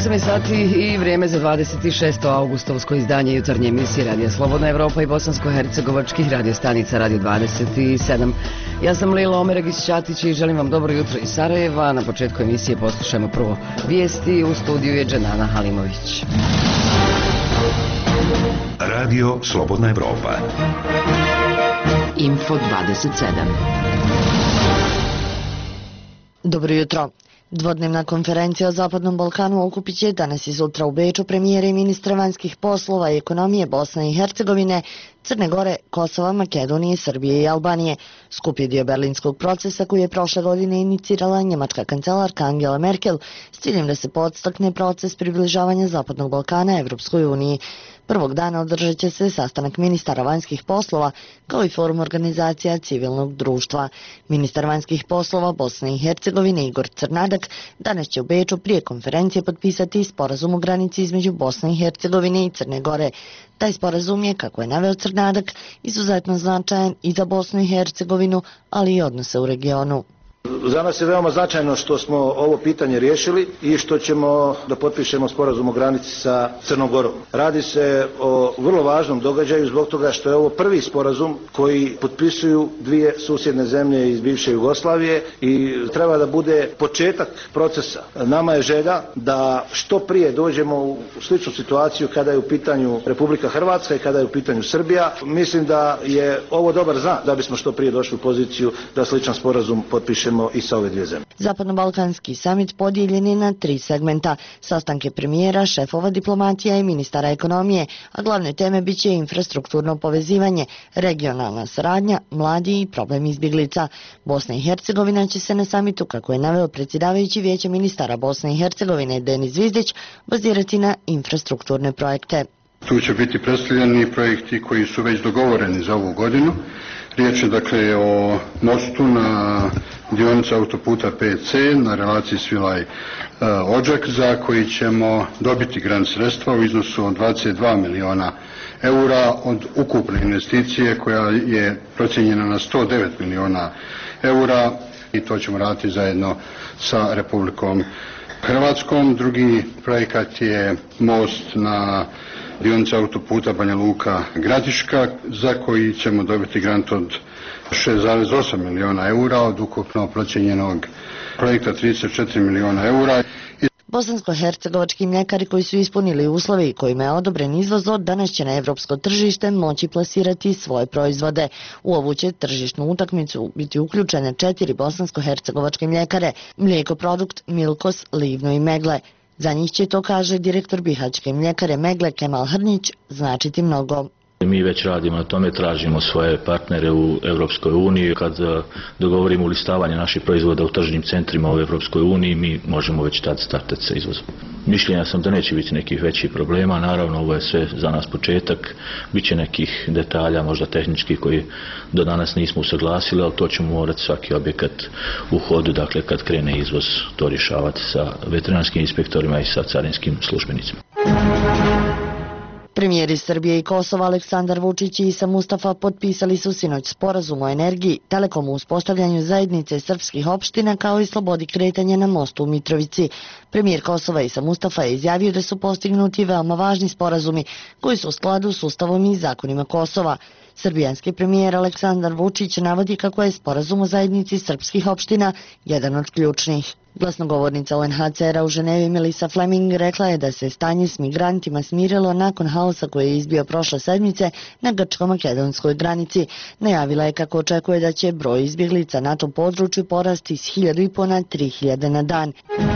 8 je sati i vrijeme za 26. augustovsko izdanje jutarnje emisije Radija Slobodna Evropa i bosansko-hercegovačkih radiostanica Radio 27. Ja sam Lila Omeragić-Ćatić i želim vam dobro jutro iz Sarajeva. Na početku emisije poslušajmo prvo vijesti. U studiju je Dženana Halimović. Radio Slobodna Evropa. Info 27. Dobro jutro. Dvodnevna konferencija o Zapadnom Balkanu okupit će danas i sutra u Beču premijere i ministra vanjskih poslova i ekonomije Bosne i Hercegovine, Crne Gore, Kosova, Makedonije, Srbije i Albanije. Skup je dio berlinskog procesa koji je prošle godine inicirala njemačka kancelarka Angela Merkel s ciljem da se podstakne proces približavanja Zapadnog Balkana Evropskoj uniji. Prvog dana održat će se sastanak ministara vanjskih poslova kao i forum organizacija civilnog društva. Ministar vanjskih poslova Bosne i Hercegovine Igor Crnadak danas će u Beču prije konferencije potpisati sporazum o granici između Bosne i Hercegovine i Crne Gore. Taj sporazum je, kako je naveo Crnadak, izuzetno značajan i za Bosnu i Hercegovinu, ali i odnose u regionu. Za nas je veoma značajno što smo ovo pitanje riješili i što ćemo da potpišemo sporazum o granici sa Crnom Gorom. Radi se o vrlo važnom događaju zbog toga što je ovo prvi sporazum koji potpisuju dvije susjedne zemlje iz bivše Jugoslavije i treba da bude početak procesa. Nama je želja da što prije dođemo u sličnu situaciju kada je u pitanju Republika Hrvatska i kada je u pitanju Srbija. Mislim da je ovo dobar znak da bismo što prije došli u poziciju da sličan sporazum potpišemo i sa ove dvije zemlje. Zapadno-balkanski samit podijeljen je na 3 segmenta. Sastanke premijera, šefova diplomatija i ministara ekonomije, a glavne teme biće infrastrukturno povezivanje, regionalna saradnja, mladi i problem izbjeglica. Bosna i Hercegovina će se na samitu, kako je naveo predsjedavajući Vijeća ministara Bosne i Hercegovine Denis Zvizdić, bazirati na infrastrukturne projekte. Tu će biti predstavljeni projekti koji su već dogovoreni za ovu godinu. Riječ je dakle o mostu na dionici autoputa PC na relaciji Svilaj-Odžak za koji ćemo dobiti grant sredstva u iznosu od 22 miliona eura od ukupne investicije koja je procijenjena na 109 miliona eura i to ćemo raditi zajedno sa Republikom Hrvatskom. Drugi projekat je most na dionica autoputa Banja Luka-Gradiška za koji ćemo dobiti grant od 6,8 miliona eura od ukupno procijenjenog projekta 34 miliona eura. Bosansko-hercegovački mljekari koji su ispunili uslove i kojima je odobren izvoz od danas će na evropsko tržište moći plasirati svoje proizvode. U ovu će tržišnu utakmicu biti uključene 4 bosansko-hercegovačke mljekare, Mlijeko Produkt, Milkos, Livno i Megle. Za njih će, to kaže direktor bihaćke mljekare Megle Kemal Hrnić, značiti mnogo. Mi već radimo na tome, tražimo svoje partnere u Europskoj uniji. Kad dogovorimo ulistavanje naših proizvoda u tržnim centrima u Europskoj uniji, mi možemo već tad startati sa izvozom. Mišljenja sam da neće biti nekih većih problema, naravno ovo je sve za nas početak, bit će nekih detalja, možda tehničkih koji do danas nismo usaglasili, ali to ćemo morati svaki objekat u hodu, dakle kad krene izvoz, to rješavati sa veterinarskim inspektorima i sa carinskim službenicima. Premijeri Srbije i Kosova Aleksandar Vučić i Isa Mustafa potpisali su sinoć sporazum o energiji, telekomu, uspostavljanju zajednice srpskih opština kao i slobodi kretanja na mostu u Mitrovici. Premijer Kosova Isa Mustafa je izjavio da su postignuti veoma važni sporazumi koji su u skladu s Ustavom i zakonima Kosova. Srbijanski premijer Aleksandar Vučić navodi kako je sporazum o zajednici srpskih opština jedan od ključnih. Glasnogovornica UNHCR-a u Ženevi Melissa Fleming rekla je da se stanje s migrantima smirilo nakon haosa koji je izbio prošle sedmice na grčko-makedonskoj granici. Najavila je kako očekuje da će broj izbjeglica na tom području porasti s 1.500 na 3.000 na dan.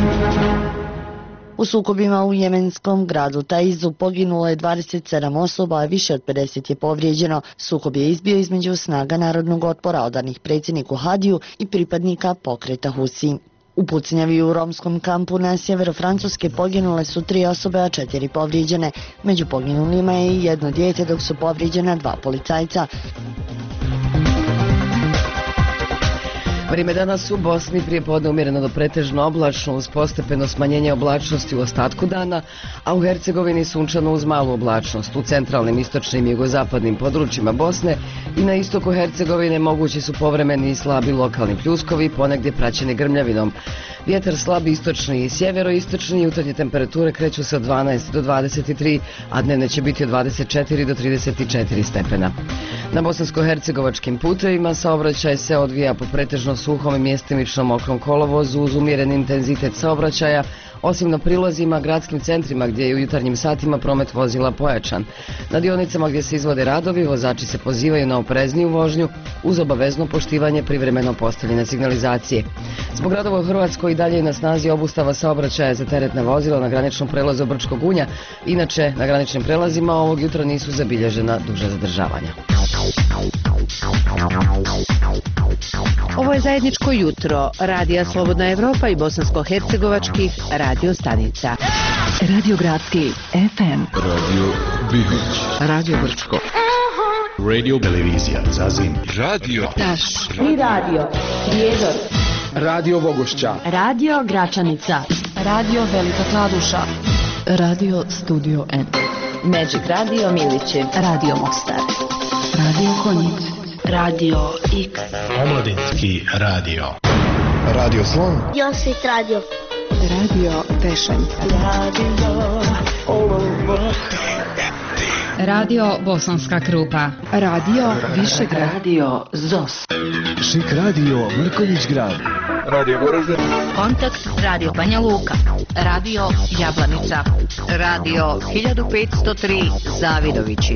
U sukobima u jemenskom gradu Taizu poginulo je 27 osoba, a više od 50 je povrijeđeno. Sukob je izbio između snaga narodnog otpora odanih predsjedniku Hadiju i pripadnika pokreta Husi. U pucnjavi u romskom kampu na sjeveru Francuske poginule su 3 osobe, a 4 povrijeđene. Među poginulima je i jedno dijete, dok su povrijeđena 2 policajca. Vrijeme danas u Bosni prije podne umjereno do pretežno oblačno uz postepeno smanjenje oblačnosti u ostatku dana, a u Hercegovini sunčano uz malu oblačnost. U centralnim, istočnim i jugozapadnim područjima Bosne i na istoku Hercegovine mogući su povremeni i slabi lokalni pljuskovi, ponegdje praćeni grmljavinom. Vjetar slabi istočni i sjeveroistočni, jutarnje temperature kreću se od 12 do 23, a dnevne će biti od 24 do 34 stepena. Na bosansko-hercegovačkim putevima saobraćaj se odvija po pretežno suhom i mjestimično mokrom kolovozu uz umjeren intenzitet saobraćaja, osim na prilazima gradskim centrima gdje je u jutarnjim satima promet vozila pojačan. Na dionicama gdje se izvode radovi, vozači se pozivaju na oprezniju vožnju uz obavezno poštivanje privremeno postavljene signalizacije. Zbog radova u Hrvatskoj i dalje je na snazi obustava saobraćaja za teretna vozila na graničnom prelazu Brčko Gunja. Inače, na graničnim prelazima ovog jutra nisu zabilježena duža zadržavanja. Ovo je zajedničko jutro Radija Slobodna Evropa i bosansko-hercegovačkih radio stanica. Radio Gradski FM, Radio Bihoć, Radio Brčko, Radio Televizija Zazim, Radio Taš i Radio Prijedor, Radio Bogošća, Radio Gračanica, Radio Velika Kladuša, Radio Studio N, Magic Radio Milići, Radio Mostar, Radio Konjic, Radio X, Omladinski radio, Radio Slon, Josit Radio, Radio Pešanica, Radio Bosanska Krupa, Radio Višegrad, Radio ZOS, Šik Radio Mrkonjić Grad, Radio Goražde, Kontakt Radio Banja Luka, Radio Jablanica, Radio 1503 Zavidovići.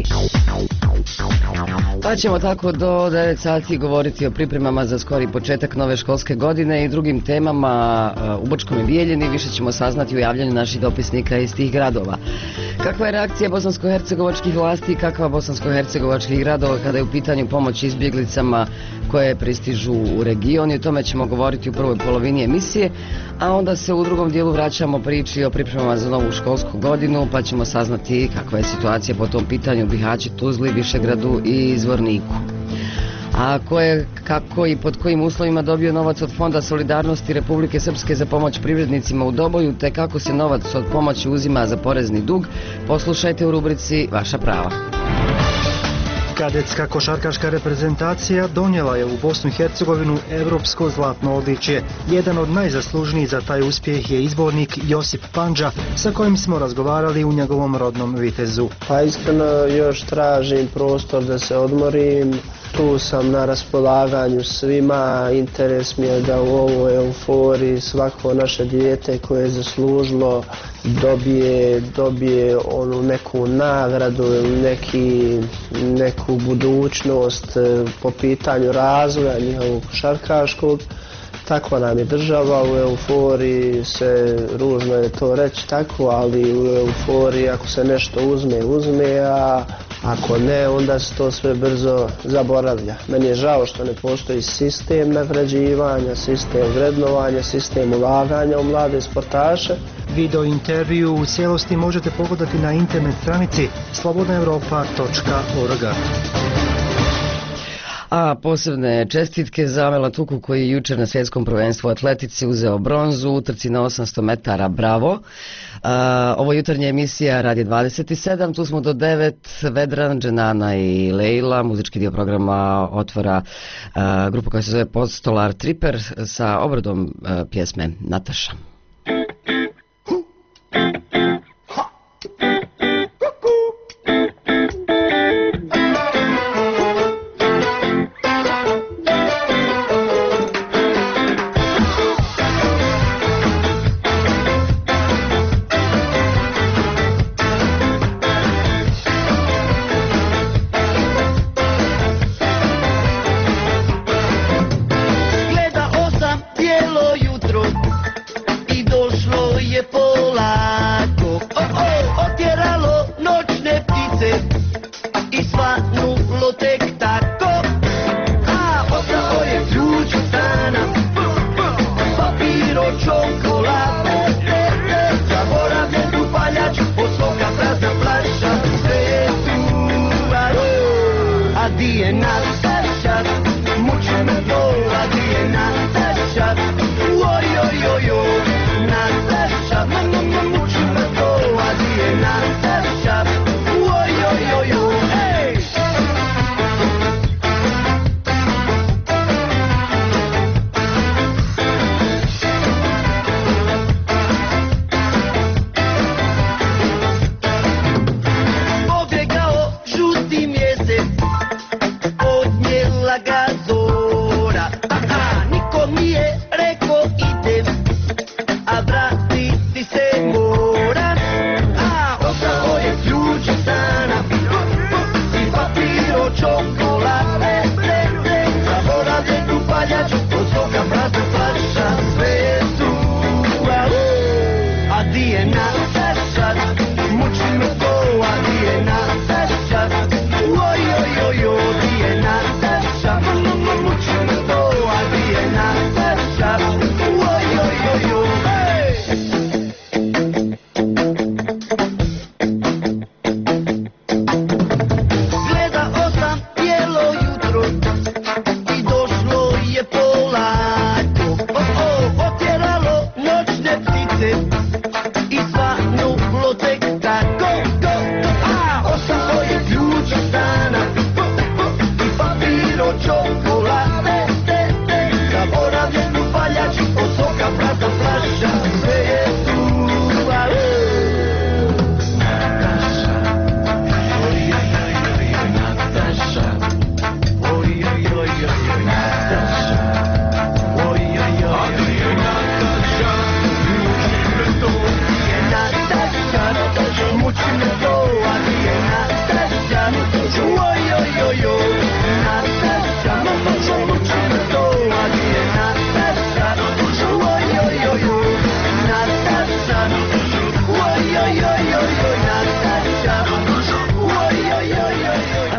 Pa ćemo tako do 9 sati govoriti o pripremama za skori početak nove školske godine i drugim temama u Brčkom i Bijeljini. Više ćemo saznati u javljanju naših dopisnika iz tih gradova. Kakva je reakcija bosansko-hercegovačkih vlasti i kakva bosansko-hercegovačkih gradova kada je u pitanju pomoć izbjeglicama koje pristižu u region, i o tome ćemo govoriti u prvoj polovini emisije, a onda se u drugom dijelu vraćamo priči o pripremama za novu školsku godinu, pa ćemo saznati kakva je situacija po tom pitanju u Bihaću, Tuzli, Višegradu i Zvorniku. A ko je, kako i pod kojim uslovima dobio novac od Fonda solidarnosti Republike Srpske za pomoć privrednicima u Doboju, te kako se novac od pomoći uzima za porezni dug, poslušajte u rubrici Vaša prava. Kadetska košarkaška reprezentacija donijela je u Bosnu i Hercegovinu evropsko zlatno odličje. Jedan od najzaslužnijih za taj uspjeh je izbornik Josip Pandža, sa kojim smo razgovarali u njegovom rodnom Vitezu. Pa iskreno još tražim prostor da se odmorim. Tu sam na raspolaganju svima, interes mi je da u ovoj euforiji svako naše dijete koje je zaslužilo dobije onu neku nagradu ili neku budućnost po pitanju razvoja njihovog košarkaškog. Takva nam je država, u euforiji se, ružno je to reći tako, ali u euforiji ako se nešto uzme, a ako ne, onda se to sve brzo zaboravlja. Meni je žao što ne postoji sistem nagrađivanja, sistem vrednovanja, sistem ulaganja u mlade sportaše. Video intervju u cijelosti možete pogledati na internet stranici slobodnaevropa.org. A posebne čestitke za Amela Tuku koji je jučer na svjetskom prvenstvu u atletici uzeo bronzu u trci na 800 metara. Bravo! Ovo jutarnja emisija Radi 27, tu smo do 9, Vedran, Dženana i Lejla. Muzički dio programa otvara grupa koja se zove Postolar Triper sa obradom pjesme Nataša.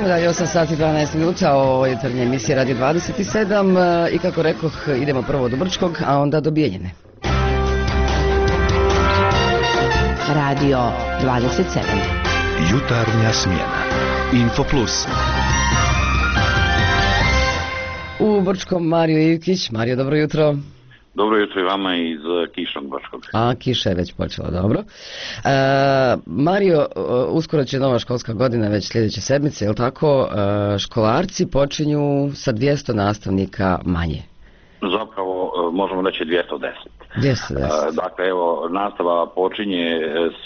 Idemo dalje, 8 sati 12 minuta, ovo je jutarnja emisija Radio 27 i kako rekoh, idemo prvo do Brčkog, a onda do Bijeljine. Radio 27. Jutarnja smjena. Info Plus. U Brčkom Mario Ivkić. Mario, dobro jutro. Dobro jutro i vama iz kišnog Brčkog. A, kiša je već počela, dobro. Mario, uskoro će nova školska godina, već sljedeće sedmice, je li tako? Školarci počinju sa 200 nastavnika manje. Zapravo možemo reći 210. 210. Dakle, evo, nastava počinje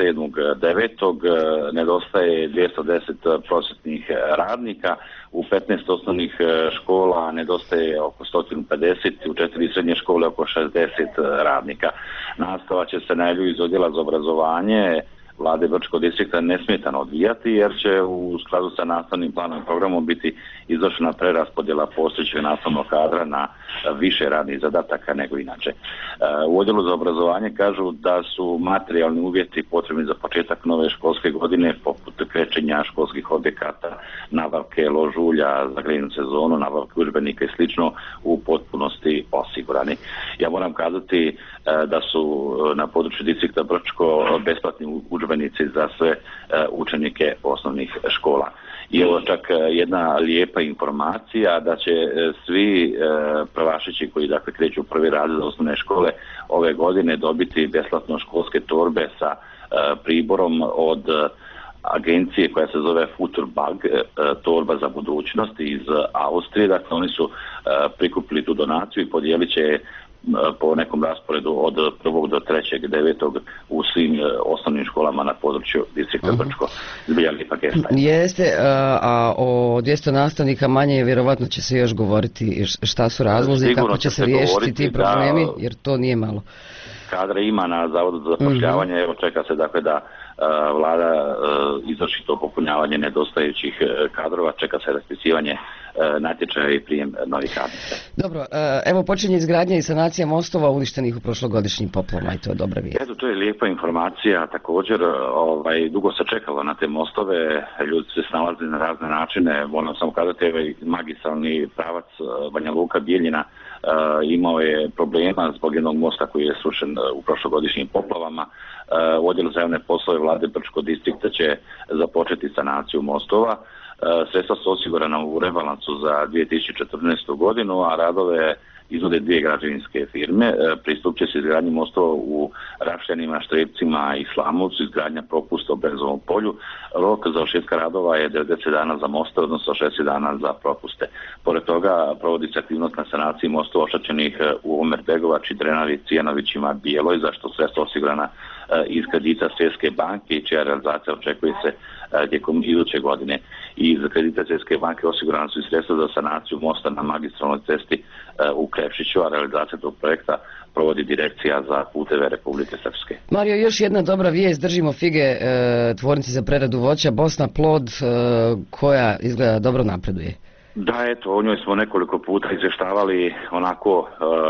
7.9. Nedostaje 210 prosvetnih radnika. U 15 osnovnih škola nedostaje oko 150, u 4 srednje škole oko 60 radnika. Nastava će se najavlju iz odjela za obrazovanje Vlade Brčkog distrikta nesmetano odvijati, jer će u skladu sa nastavnim planom i programom biti izvršena preraspodjela postojećeg nastavnog kadra na više radnih zadataka nego inače. U odjelu za obrazovanje kažu da su materijalni uvjeti potrebni za početak nove školske godine, poput krećenja školskih objekata, nabavke ložulja za grejnu sezonu, nabavke udžbenika i slično u potpunosti osigurani. Ja moram kazati da su na području distrikta Brčko besplatni udžbenici za sve učenike osnovnih škola. I evo čak jedna lijepa informacija da će svi prvašići koji dakle kreću u prvi razred osnovne škole ove godine dobiti besplatno školske torbe sa priborom od agencije koja se zove Futurbag, torba za budućnost iz Austrije. Dakle, oni su prikupili tu donaciju i podijelit će po nekom rasporedu od 1. do 3.9. u svim osnovnim školama na području distrikta Brčko. Zbilja lijepa gesta. Jeste, a o 200 nastavnika manje vjerovatno će se još govoriti šta su razlozi i kako će se riješiti ti problemi, jer to nije malo. Kadra ima na Zavodu za zapošljavanje, evo čeka se dakle da vlada izvrši to popunjavanje nedostajućih kadrova, čeka se raspisivanje natječaja i prijem novih radnika. Dobro, evo počinje izgradnja i sanacija mostova uništenih u prošlogodišnjim poplavama i to je dobra vijest. Eto, to je lijepa informacija, također dugo se čekalo na te mostove, ljudi se snalaze na razne načine, moram samo kazati, evo magistralni pravac Banja Luka Bijeljina imao je problema zbog jednog mosta koji je srušen u prošlogodišnjim poplavama. Odjel za javne poslove Vlade Brčkog distrikta će započeti sanaciju mostova. Sredstva su osigurana u rebalansu za 2014. godinu, a radove izvode dvije građevinske firme. Pristup će se izgradnji mostova u Rašljanima, Štrebcima i Slamovcu, izgradnja propusta u Brezovom polju. Rok za završetka radova je 90 dana za mostove, odnosno 60 dana za propuste. Pored toga provodi se aktivnost na sanaciji mostova oštećenih u Omerbegovači, Drenavi, Cijanovićima, Bijeloj, za što sredstva osigurana iz kredita Svjetske banke i čija realizacija očekuje se tijekom iduće godine. Iz kredita Svjetske banke osigurana su i sredstva za sanaciju mosta na magistralnoj cesti u Krepšiću, a realizacija tog projekta provodi Direkcija za puteve Republike Srpske. Mario, još jedna dobra vijest, držimo fige tvornici za preradu voća Bosna Plod, koja izgleda dobro napreduje. Da, eto, o njoj smo nekoliko puta izvještavali onako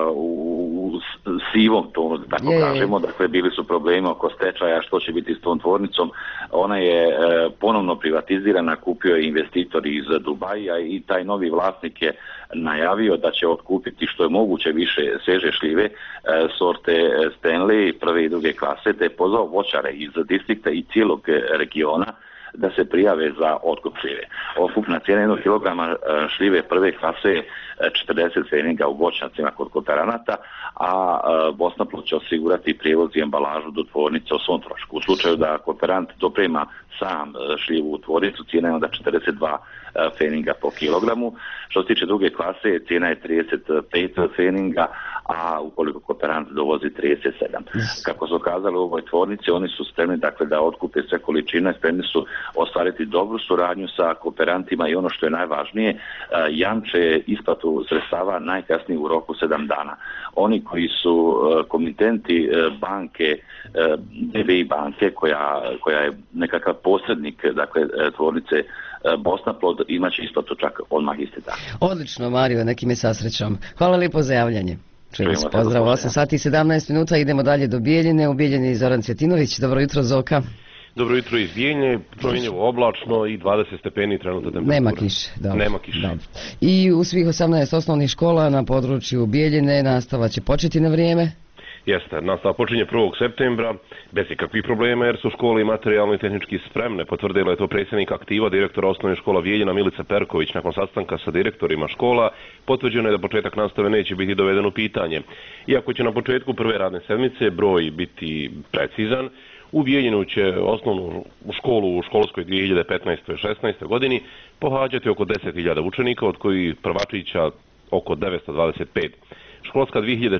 u sivom tonu, da tako kažemo. Dakle, bili su problemi oko stečaja, što će biti s tom tvornicom. Ona je ponovno privatizirana, kupio je investitor iz Dubaja i taj novi vlasnik je najavio da će otkupiti što je moguće više svježe šljive sorte Stanley prve i druge klase, te je pozvao voćare iz distrikta i cijelog regiona da se prijave za otkup šljive. Otkupna cijena 1 kilograma šljive prve klase je 40 pfeninga u voćnjacima kod kooperanata, a Bosna Plod će osigurati prijevoz i ambalažu do tvornice o svom trošku. U slučaju da kooperant doprema sam šljivu u tvornicu, cijena je onda 42 pfeninga po kilogramu. Što se tiče druge klase, cijena je 35 pfeninga, a ukoliko kooperant dovozi 37. Kako su kazali u ovoj tvornici, oni su spremni dakle da otkupe sve količine, spremni su ostvariti dobru suradnju sa kooperantima i ono što je najvažnije, jamče isplatu sredstava najkasnije u roku 7 dana. Oni koji su komitenti banke, BBI banke, koja je nekakav posrednik dakle tvornice Bosna Plod, imaće isplatu čak odmah isti dan. Odlično, Mario, nekim je sasrećom. Hvala lijepo za javljanje. Čujemo se, pozdrav, 8 sati i 17 minuta, idemo dalje do Bijeljine. U Bijeljini Zoran Cvjetinović, dobro jutro Zoka. Dobro jutro iz Bijeljne, promjenjivo oblačno i 20 stepeni trenutna temperatura. Nema kiše, dobro. Nema kiše. Dobro. I u svih 18 osnovnih škola na području Bijeljine nastava će početi na vrijeme? Jeste, nastava počinje 1. septembra bez ikakvih problema jer su škole i materijalno i tehnički spremne. Potvrdila je to predsjednik aktiva direktora osnovne škola Bijeljina Milica Perković. Nakon sastanka sa direktorima škola potvrđeno je da početak nastave neće biti doveden u pitanje. Iako će na početku prve radne sedmice broj biti precizan, u Bijeljinu će osnovnu školu u školskoj 2015-16. godini pohađati oko 10.000 učenika, od kojih prvačića oko 925. Školska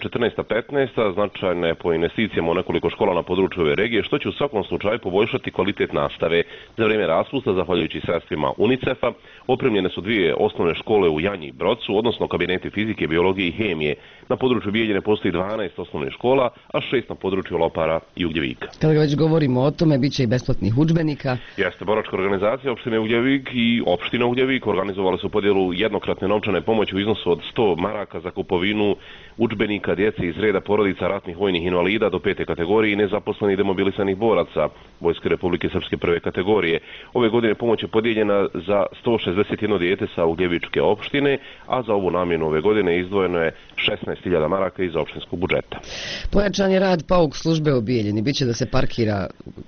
2014-15 značajna je po investicijama u nekoliko škola na području ove regije, što će u svakom slučaju poboljšati kvalitet nastave. Za vrijeme raspusta, zahvaljujući sredstvima UNICEF-a, opremljene su 2 osnovne škole u Janji i Brocu, odnosno kabineti fizike, biologije i hemije. Na području Bijeljine postoji 12 osnovnih škola, a 6 na području Lopara i Ugljevika. Kada već govorimo o tome, bit će i besplatnih udžbenika. Jeste, boračka organizacija opštine Ugljevik i opština Ugljevik organizovali su podjelu jednokratne novčane pomoći u iznosu od 100 maraka za kupovinu udžbenika djece iz reda porodica ratnih vojnih invalida do 5. kategorije i nezaposlenih demobilisanih boraca Vojske Republike Srpske 1. kategorije. Ove godine pomoć je podijeljena za 161 dijete sa Ugljevičke opštine, a za ovu namjenu ove godine izdvojeno je 16.000 maraka iz opštinskog budžeta. Pojačan je rad PAUK službe u Bijeljini. Biće da se parkira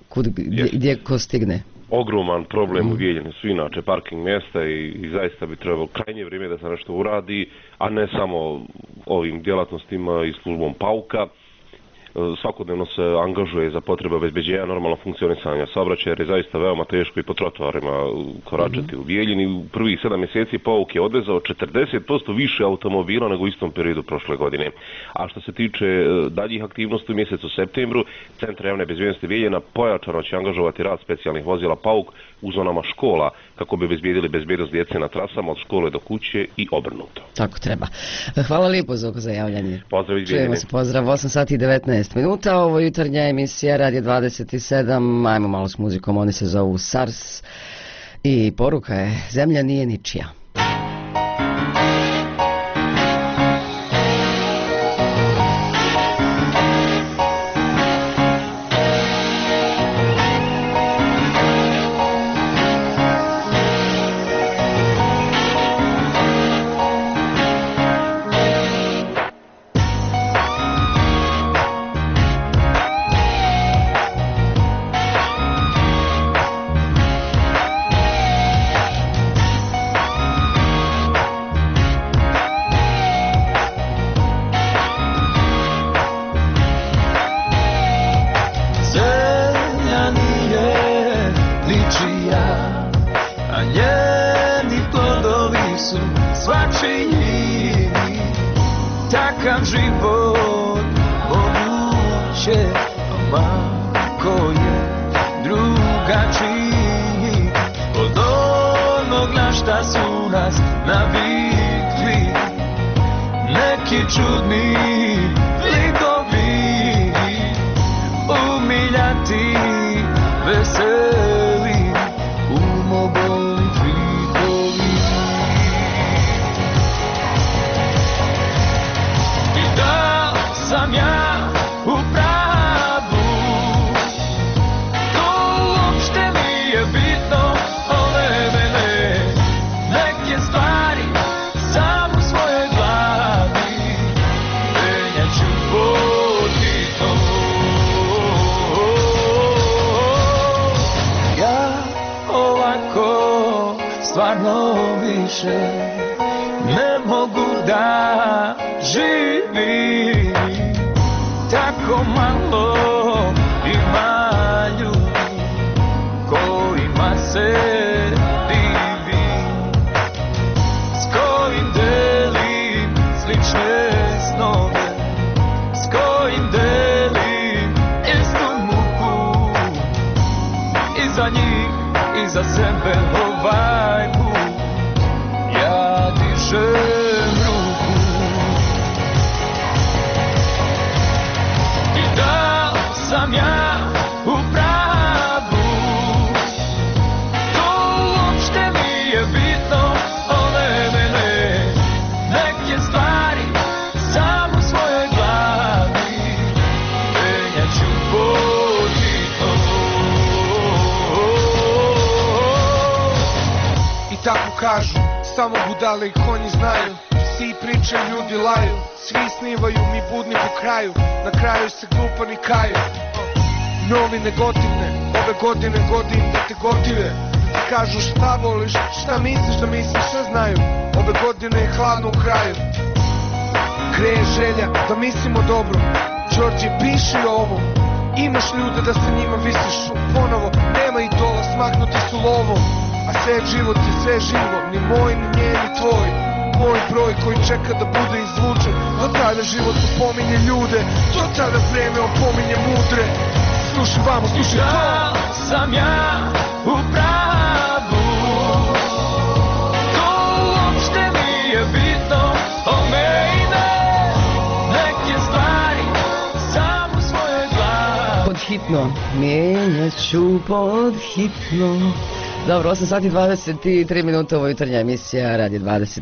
gdje ko stigne. Ogroman problem u Bijeljini su inače parking mjesta i zaista bi trebalo krajnje vrijeme da se nešto uradi, a ne samo ovim djelatnostima i službom PAUK-a. Svakodnevno se angažuje za potrebe obezbeđenja normalnog funkcionisanja saobraćaja jer je zaista veoma teško i po trotoarima koračati u Bijeljini. U prvih 7 mjeseci PAUK je odvezao 40% više automobila nego u istom periodu prošle godine. A što se tiče daljih aktivnosti u mjesecu septembru, Centar javne bezbjednosti Bijeljina pojačano će angažovati rad specijalnih vozila PAUK u zonama škola kako bi obezbijedili bezbjednost djece na trasama od škole do kuće i obrnuto. Tako treba. Hvala lijepo za javljanje. Pozdrav iz Bijeljine. Čujemo se, pozdrav, 8 sati i 19 minuta. Ovo je jutarnja emisija Radio 27. Ajmo malo s muzikom, oni se zovu SARS i poruka je: zemlja nije ničija. tako kažu, samo budale i konji znaju. Svi pričaju, ljudi laju, svi snivaju, mi budni po kraju. Na kraju se glupani kaju. Novine gotivne, ove godine godim da te gotive. Ti kažu šta voliš, šta misliš da misliš, sve znaju. Ove godine je hladno u kraju. Kreje želja da mislimo dobro, Đorđe piši ovo. Imaš ljude da sa njima visiš ponovo, nema idola, smaknuti su lovom. A sve život je sve živo, ni moj, ni njen, ni tvoj. Moj broj koji čeka da bude izvučen. Do tada život opominje ljude, do tada vreme opominje mudre. Slušaj vamo, slušaj to. Da sam ja u pravu, to uopšte nije bitno, o mene neke stvari samo svoje glavi. Pod hitno, mijenjat ću pod hitno. Dobro, 8 sati 23 minuta, ovo jutarnja emisija Radio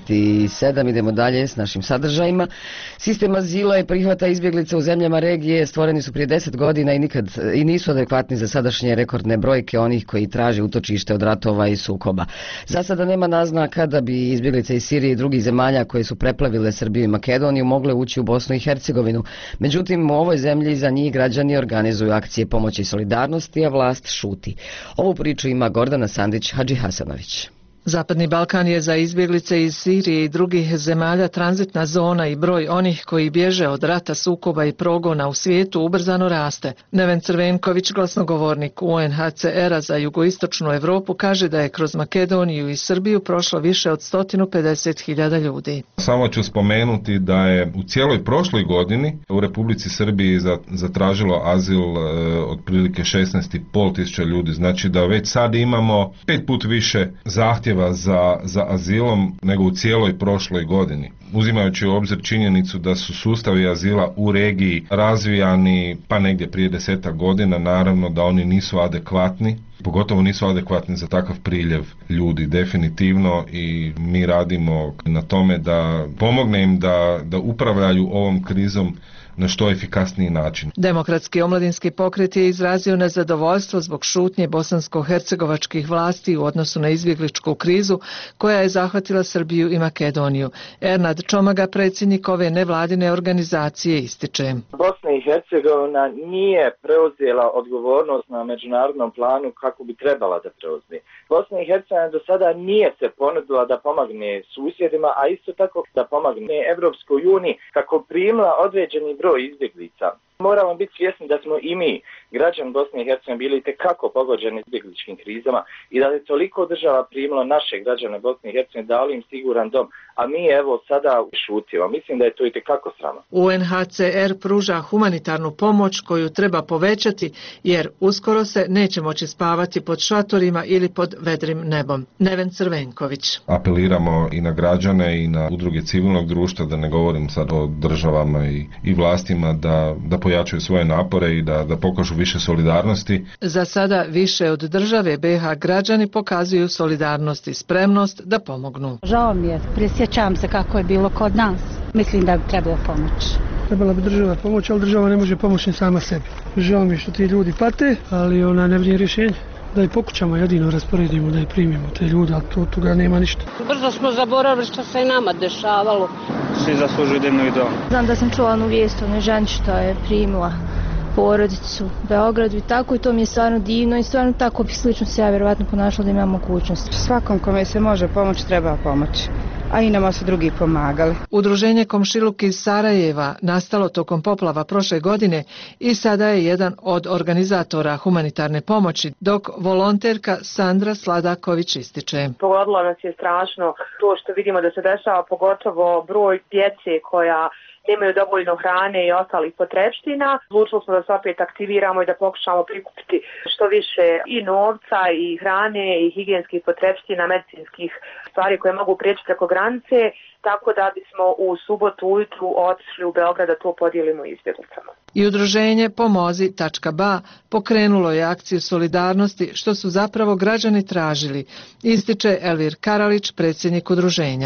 27. Idemo dalje s našim sadržajima. Sistem azila i prihvata izbjeglica u zemljama regije stvoreni su prije 10 godina i nisu adekvatni za sadašnje rekordne brojke onih koji traže utočište od ratova i sukoba. Za sada nema naznaka da bi izbjeglice iz Sirije i drugih zemalja koje su preplavile Srbiju i Makedoniju mogle ući u Bosnu i Hercegovinu. Međutim, u ovoj zemlji za njih građani organizuju akcije pomoći i solidarnosti, a vlast šuti. Ovu priču ima Gordana Hadži Hasanović. Zapadni Balkan je za izbjeglice iz Sirije i drugih zemalja tranzitna zona i broj onih koji bježe od rata, sukoba i progona u svijetu ubrzano raste. Neven Crvenković, glasnogovornik UNHCR-a za jugoistočnu Europu, kaže da je kroz Makedoniju i Srbiju prošlo više od 150.000 ljudi. Samo ću spomenuti da je u cijeloj prošloj godini u Republici Srbiji zatražilo azil otprilike 16.500 ljudi. Znači da već sad imamo 5 puta više zahtjeva za azilom nego u cijeloj prošloj godini. Uzimajući u obzir činjenicu da su sustavi azila u regiji razvijani pa negdje prije 10 godina, naravno da oni nisu adekvatni, pogotovo nisu adekvatni za takav priljev ljudi definitivno, i mi radimo na tome da pomogne im da upravljaju ovom krizom na što efikasniji način. Demokratski omladinski pokret je izrazio nezadovoljstvo zbog šutnje bosansko-hercegovačkih vlasti u odnosu na izbjegličku krizu koja je zahvatila Srbiju i Makedoniju. Ernad Čomaga, predsjednik ove nevladine organizacije, ističe. Bosna i Hercegovina nije preuzela odgovornost na međunarodnom planu kako bi trebala da preuzme. Bosna i Hercegovina do sada nije se ponudila da pomogne susjedima, a isto tako da pomogne Evropskoj uniji kako primila određeni broj izbjeglica. Moramo biti svjesni da smo i mi, građani Bosne i Hercegovine, bili itekako pogođeni izbjegličkim krizama i da je toliko država primilo naše građane Bosne i Hercegovine, dali im siguran dom, a mi evo sada šutimo. Mislim da je to itekako sramno. UNHCR pruža humanitarnu pomoć koju treba povećati jer uskoro se neće moći spavati pod šatorima ili pod vedrim nebom. Neven Crvenković. Apeliramo i na građane i na udruge civilnog društva, da ne govorim sad o državama i vlastima, da pojačaju svoje napore i da pokažu više solidarnosti. Za sada više od države BiH građani pokazuju solidarnost i spremnost da pomognu. Žao mi je, prisjećam se kako je bilo kod nas. Mislim da bi trebalo pomoći. Trebala bi država pomoći, ali država ne može pomoći sama sebi. Žao mi je što ti ljudi pate, ali ona ne vrije rješenje. Da je pokućamo jedino rasporedimo, da je primimo te ljude, ali od toga nema ništa. Brzo smo zaboravili što se i nama dešavalo. Svi zaslužuju da imaju dom. Znam da sam čula onu vijest o onoj ženi što je primila porodicu u Beogradu i tako, i to mi je stvarno divno i stvarno tako bi slično se ja vjerovatno ponašala da imam mogućnost. Svakom kome se može pomoći treba pomoći, a i nama su drugi pomagali. Udruženje Komšiluk iz Sarajeva, nastalo tokom poplava prošle godine, i sada je jedan od organizatora humanitarne pomoći, dok volonterka Sandra Sladaković ističe. Pogodilo nas je strašno to što vidimo da se dešava, pogotovo broj djece koja nemaju dovoljno hrane i ostalih potrepština. Odlučili smo da se opet aktiviramo i da pokušamo prikupiti što više i novca i hrane i higijenskih potrepština, medicinskih stvari koje mogu prijeći preko granice, tako da bismo u subotu ujutru otišli u Beograd da to podijelimo izbjeglicama. I udruženje Pomozi.ba pokrenulo je akciju solidarnosti, što su zapravo građani tražili, ističe Elvir Karalić, predsjednik udruženja.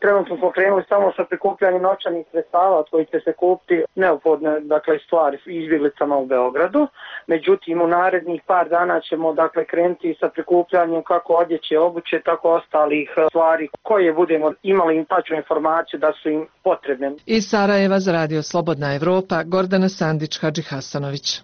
trenutno pokrenuli samo sa prikupljanjem novčanih sredstava od koji će se kupiti neophodne stvari izbjeglicama u Beogradu. Međutim, u narednih par dana ćemo krenuti sa prikupljanjem kako odjeće, obuće, tako ostalih stvari koje budemo imali tačnu informaciju da su im potrebne. Iz Sarajeva za Radio Slobodna Evropa, Gordana Sandić, Hadži Hasanović.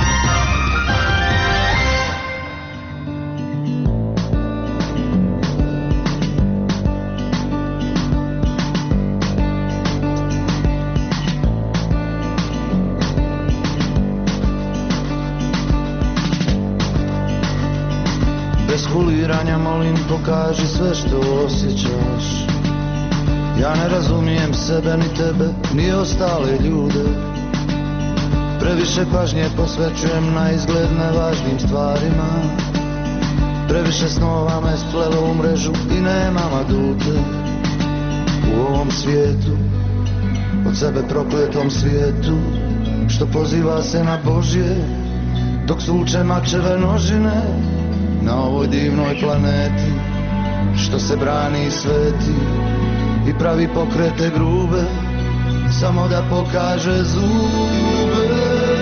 Bez kuliranja molim pokaži sve što osjećaš. Ja ne razumijem sebe ni tebe ni ostale ljude. Previše pažnje posvećujem na izgled nevažnim stvarima. Previše snova me splelo u mrežu i nemam adute. U ovom svijetu, od sebe prokletom svijetu, što poziva se na Božje, dok suče mačeve nožine. Na ovoj divnoj planeti, što se brani i sveti i pravi pokrete grube, samo da pokaže zube.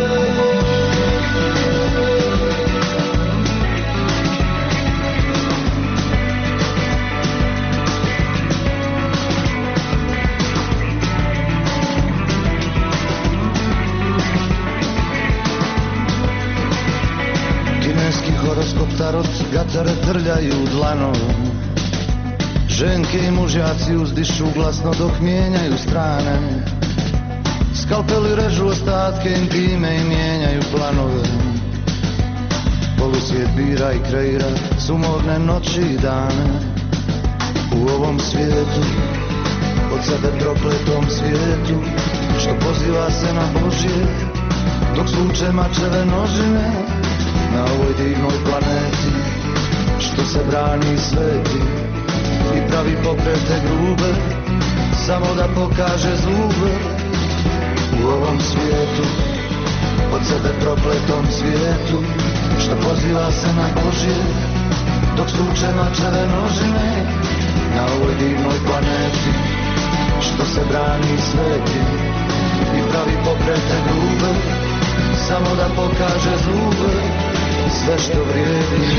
Horoskop tarot, gatare trljaju dlanove. Ženke i mužjaci uzdišu glasno dok mijenjaju strane. Skalpeli režu ostatke intime i mijenjaju planove. Polusvijet bira i kreira sumorne noći i dane. U ovom svijetu, od sebe prokletom svijetu, što poziva se na Božje, dok suče mačeve nožine. Na ovoj divnoj planeti, što se brani i sveti i pravi pokrete grube, samo da pokaže zube. U ovom svijetu, od sebe prokletom svijetu, što poziva se na Božje, dok suče mačeve nožine. Na ovoj divnoj planeti, što se brani i sveti i pravi pokrete grube, samo da pokaže zube. Sve što vrijedi,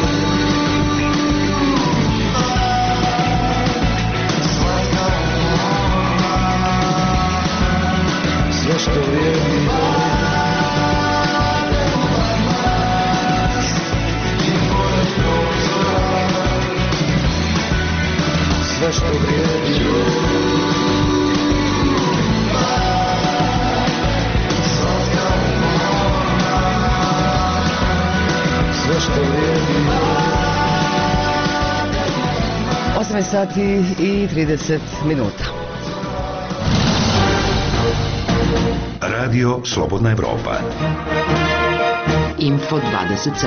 sve što vrijedi, sve što vrijedi, sve što vrijedi. 8 sati i 30 minuta. Radio Slobodna Evropa. Info 27.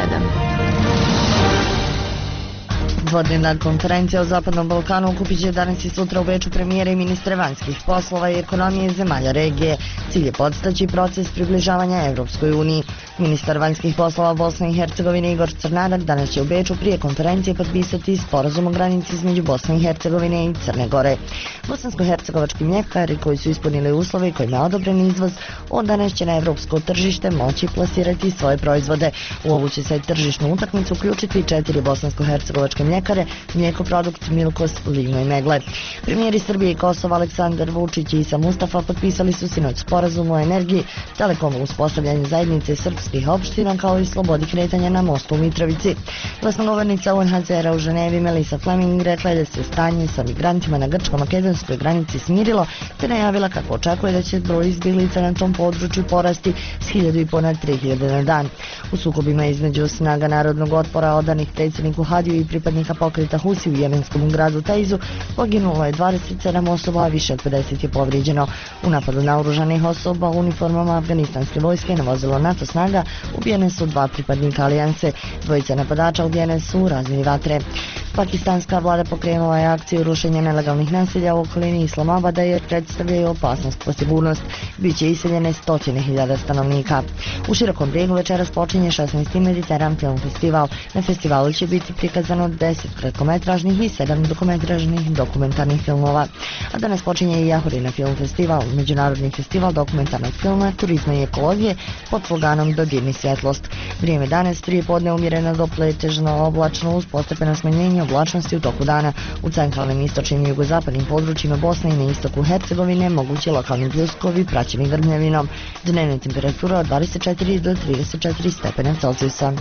Dvodnevna konferencija o Zapadnom Balkanu okupit će danas i sutra u Beču premijera i ministre vanjskih poslova i ekonomije zemalja regije. Cilj je podstaći proces približavanja Evropskoj uniji. Ministar vanjskih poslova Bosne i Hercegovine Igor Crnarak danas će u Beču prije konferencije potpisati sporazum o granici između Bosne i Hercegovine i Crne Gore. Bosansko-hercegovački mljekari koji su ispunili uslove i kojima je odobren izvoz, od danas će na evropsko tržište moći plasirati svoje proizvode. U ovu će se tržišnu utakmicu uključiti 4 bosansko-hercegovačke mljekare, Mlijekoprodukt, Milkos, Livno i Megle. Premijeri Srbije i Kosova Aleksandar Vučić i Isa Mustafa potpisali su sinoć sporazum o energiji, Telekom o uspostavljanju zajednice srpskih opština kao i slobodi kretanja na mostu u Mitrovici. Glasnogovornica UNHCR-a u Ženevi Melissa Fleming rekla je da se stanje sa migrantima na grčko-makedonskoj granici smirilo, te najavila kako očekuje da će broj izbjeglica na tom području porasti s 1.500 na 3.000 na dan. U sukobima između snaga narodnog otpora odanih predsjedniku Hadiju i pripadnika pokreta Husi u jemenskom gradu Taizu poginulo je 27 osoba, a više od 50 je povrijeđeno. U napadu naoružanih osoba u uniformama afganistanske vojske na vozilo NATO snaga ubijene su 2 pripadnika alijanse. Dvojica napadača ubijene su u razmjeni vatre. Pakistanska vlada pokrenula je akciju rušenja nelegalnih naselja u okolini Islamabada jer predstavljaju opasnost po sigurnost. Biće iseljene 100.000 stanovnika. U Širokom Brijegu večeras počinje 16. Mediteran Film Festival. Na festivalu će biti prikazano 10 kratkometražnih i 7 dokumentarnih filmova. A danas počinje i Jahorina Film Festival, međunarodni festival dokumentarnog filma, turizma i ekologije pod sloganom Dodirni svjetlost. Vrijeme danas prije podne umjereno do pretežno oblačno uz postepeno smanjenje oblačnosti u toku dana. U centralnim, istočnim i jugozapadnim područjima Bosne i na istoku Hercegovine mogući lokalni pljuskovi praćeni grmljavinom. Dnevna temperatura od 24 do 34 stepena Celzijusa.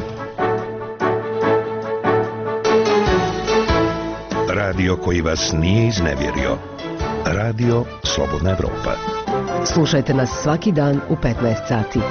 Radio koji vas nije iznevjerio. Radio Slobodna Evropa. Slušajte nas svaki dan u 15 sati.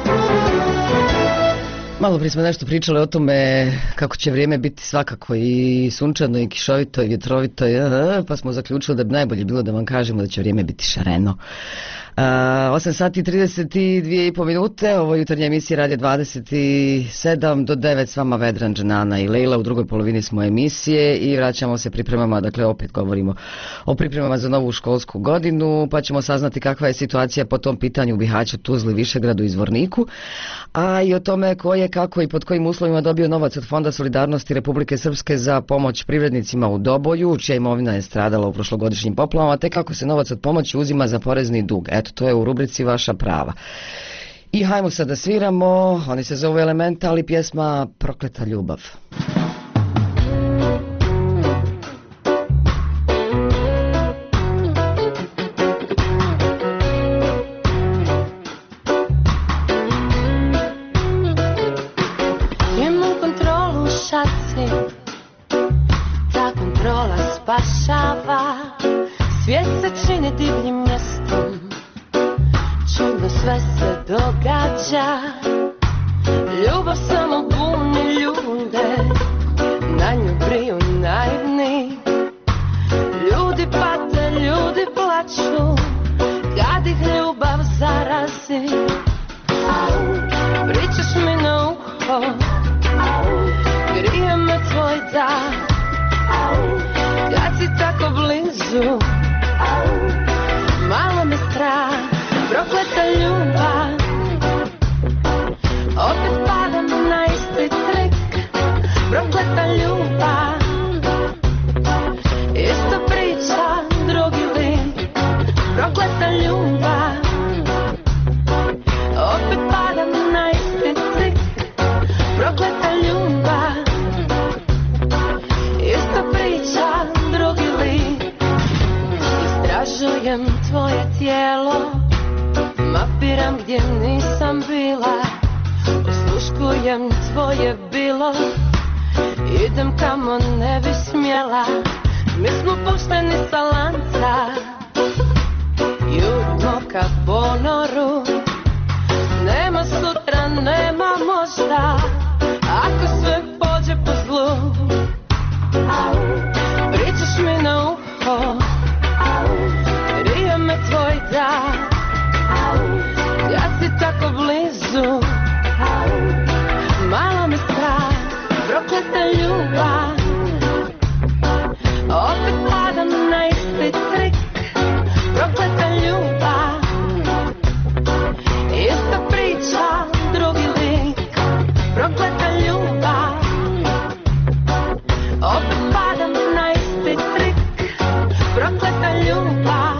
Malo prije smo nešto pričali o tome kako će vrijeme biti svakako i sunčano i kišovito i vjetrovito, pa smo zaključili da bi najbolje bilo da vam kažemo da će vrijeme biti šareno. 8 sati i 32,5 minute, ovo je jutarnja emisija Radio 27 do 9, s vama Vedran, Dženana i Lejla. U drugoj polovini smo emisije i vraćamo se pripremama, dakle opet govorimo o pripremama za novu školsku godinu, pa ćemo saznati kakva je situacija po tom pitanju u Bihaću, Tuzli, Višegradu i Zvorniku, a i o tome ko je, kako i pod kojim uslovima dobio novac od Fonda solidarnosti Republike Srpske za pomoć privrednicima u Doboju, čija imovina je stradala u prošlogodišnjim poplavama, te kako se novac od pomoći uzima za porezni dug. Eto, to je u rubrici Vaša prava. I hajmo sad da sviramo, oni se zovu Elementa, ali pjesma Prokleta ljubav. Imam kontrolu u šaci, ta kontrola spašava, svijet se čini divljim mjestom, čudno sve se događa. Ljubav samo buni ljude, na nju briju naivni. Ljudi pate, ljudi plaću, kad ih ljubav zarazi. Pričaš mi na uho, grije me tvoj dah, kad si tako blizu, malo me strah. Prokleta ljubav, opet padam na isti trik. Prokleta ljubav, isto priča, drugi lik. Prokleta ljubav, opet padam na isti trik. Prokleta ljubav, isto priča, drugi lik. Istražujem tvoje tijelo, mapiram gdje nisam bila, osluškujem tvoje bilo, idem kamo ne bi smjela. Mi smo pušteni sa lanca, jurimo ka ponoru. Nema sutra, nema možda, ako sve pođe po zlu. Pričaš mi na uho, rije me tvoj dah, kad si tako blizu, malo me strah. Prokleta ljubav, opet padam na isti trik. Prokleta ljubav, ista priča, drugi lik. Prokleta ljubav, opet padam na isti trik. Prokleta ljubav,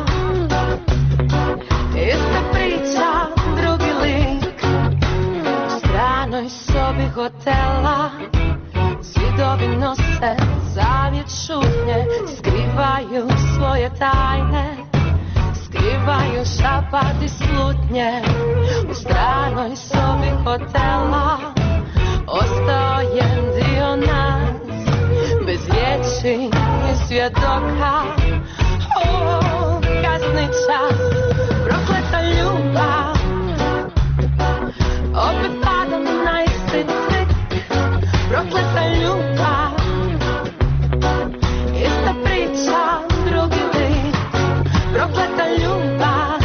ista priča, drugi lik. U stranoj sobi hotela zidovi nose zavjet šutnje, skrivaju svoje tajne, skrivaju šapat i slutnje. U stranoj sobi hotela ostao je dio nas, bez riječi i svjedoka. Kasni čas, prokleta ljubav, opet padam na isti trik. Prokleta ljubav, ista priča, drugi lik. Prokleta ljubav,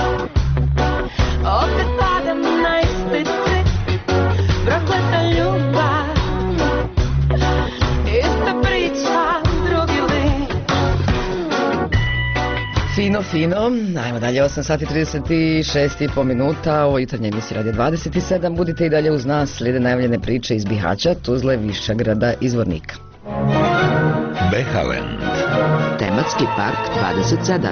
opet padam na isti trik. Prokleta ljubav, ista priča. Fino, fino. Ajmo dalje, 8 sati 36,5 minuta. Ovo jutarnje emisije Radio 27. Budite i dalje uz nas. Slijede najavljene priče iz Bihaća, Tuzle, Višegrada i Zvornika. Behalen. Tematski park 27.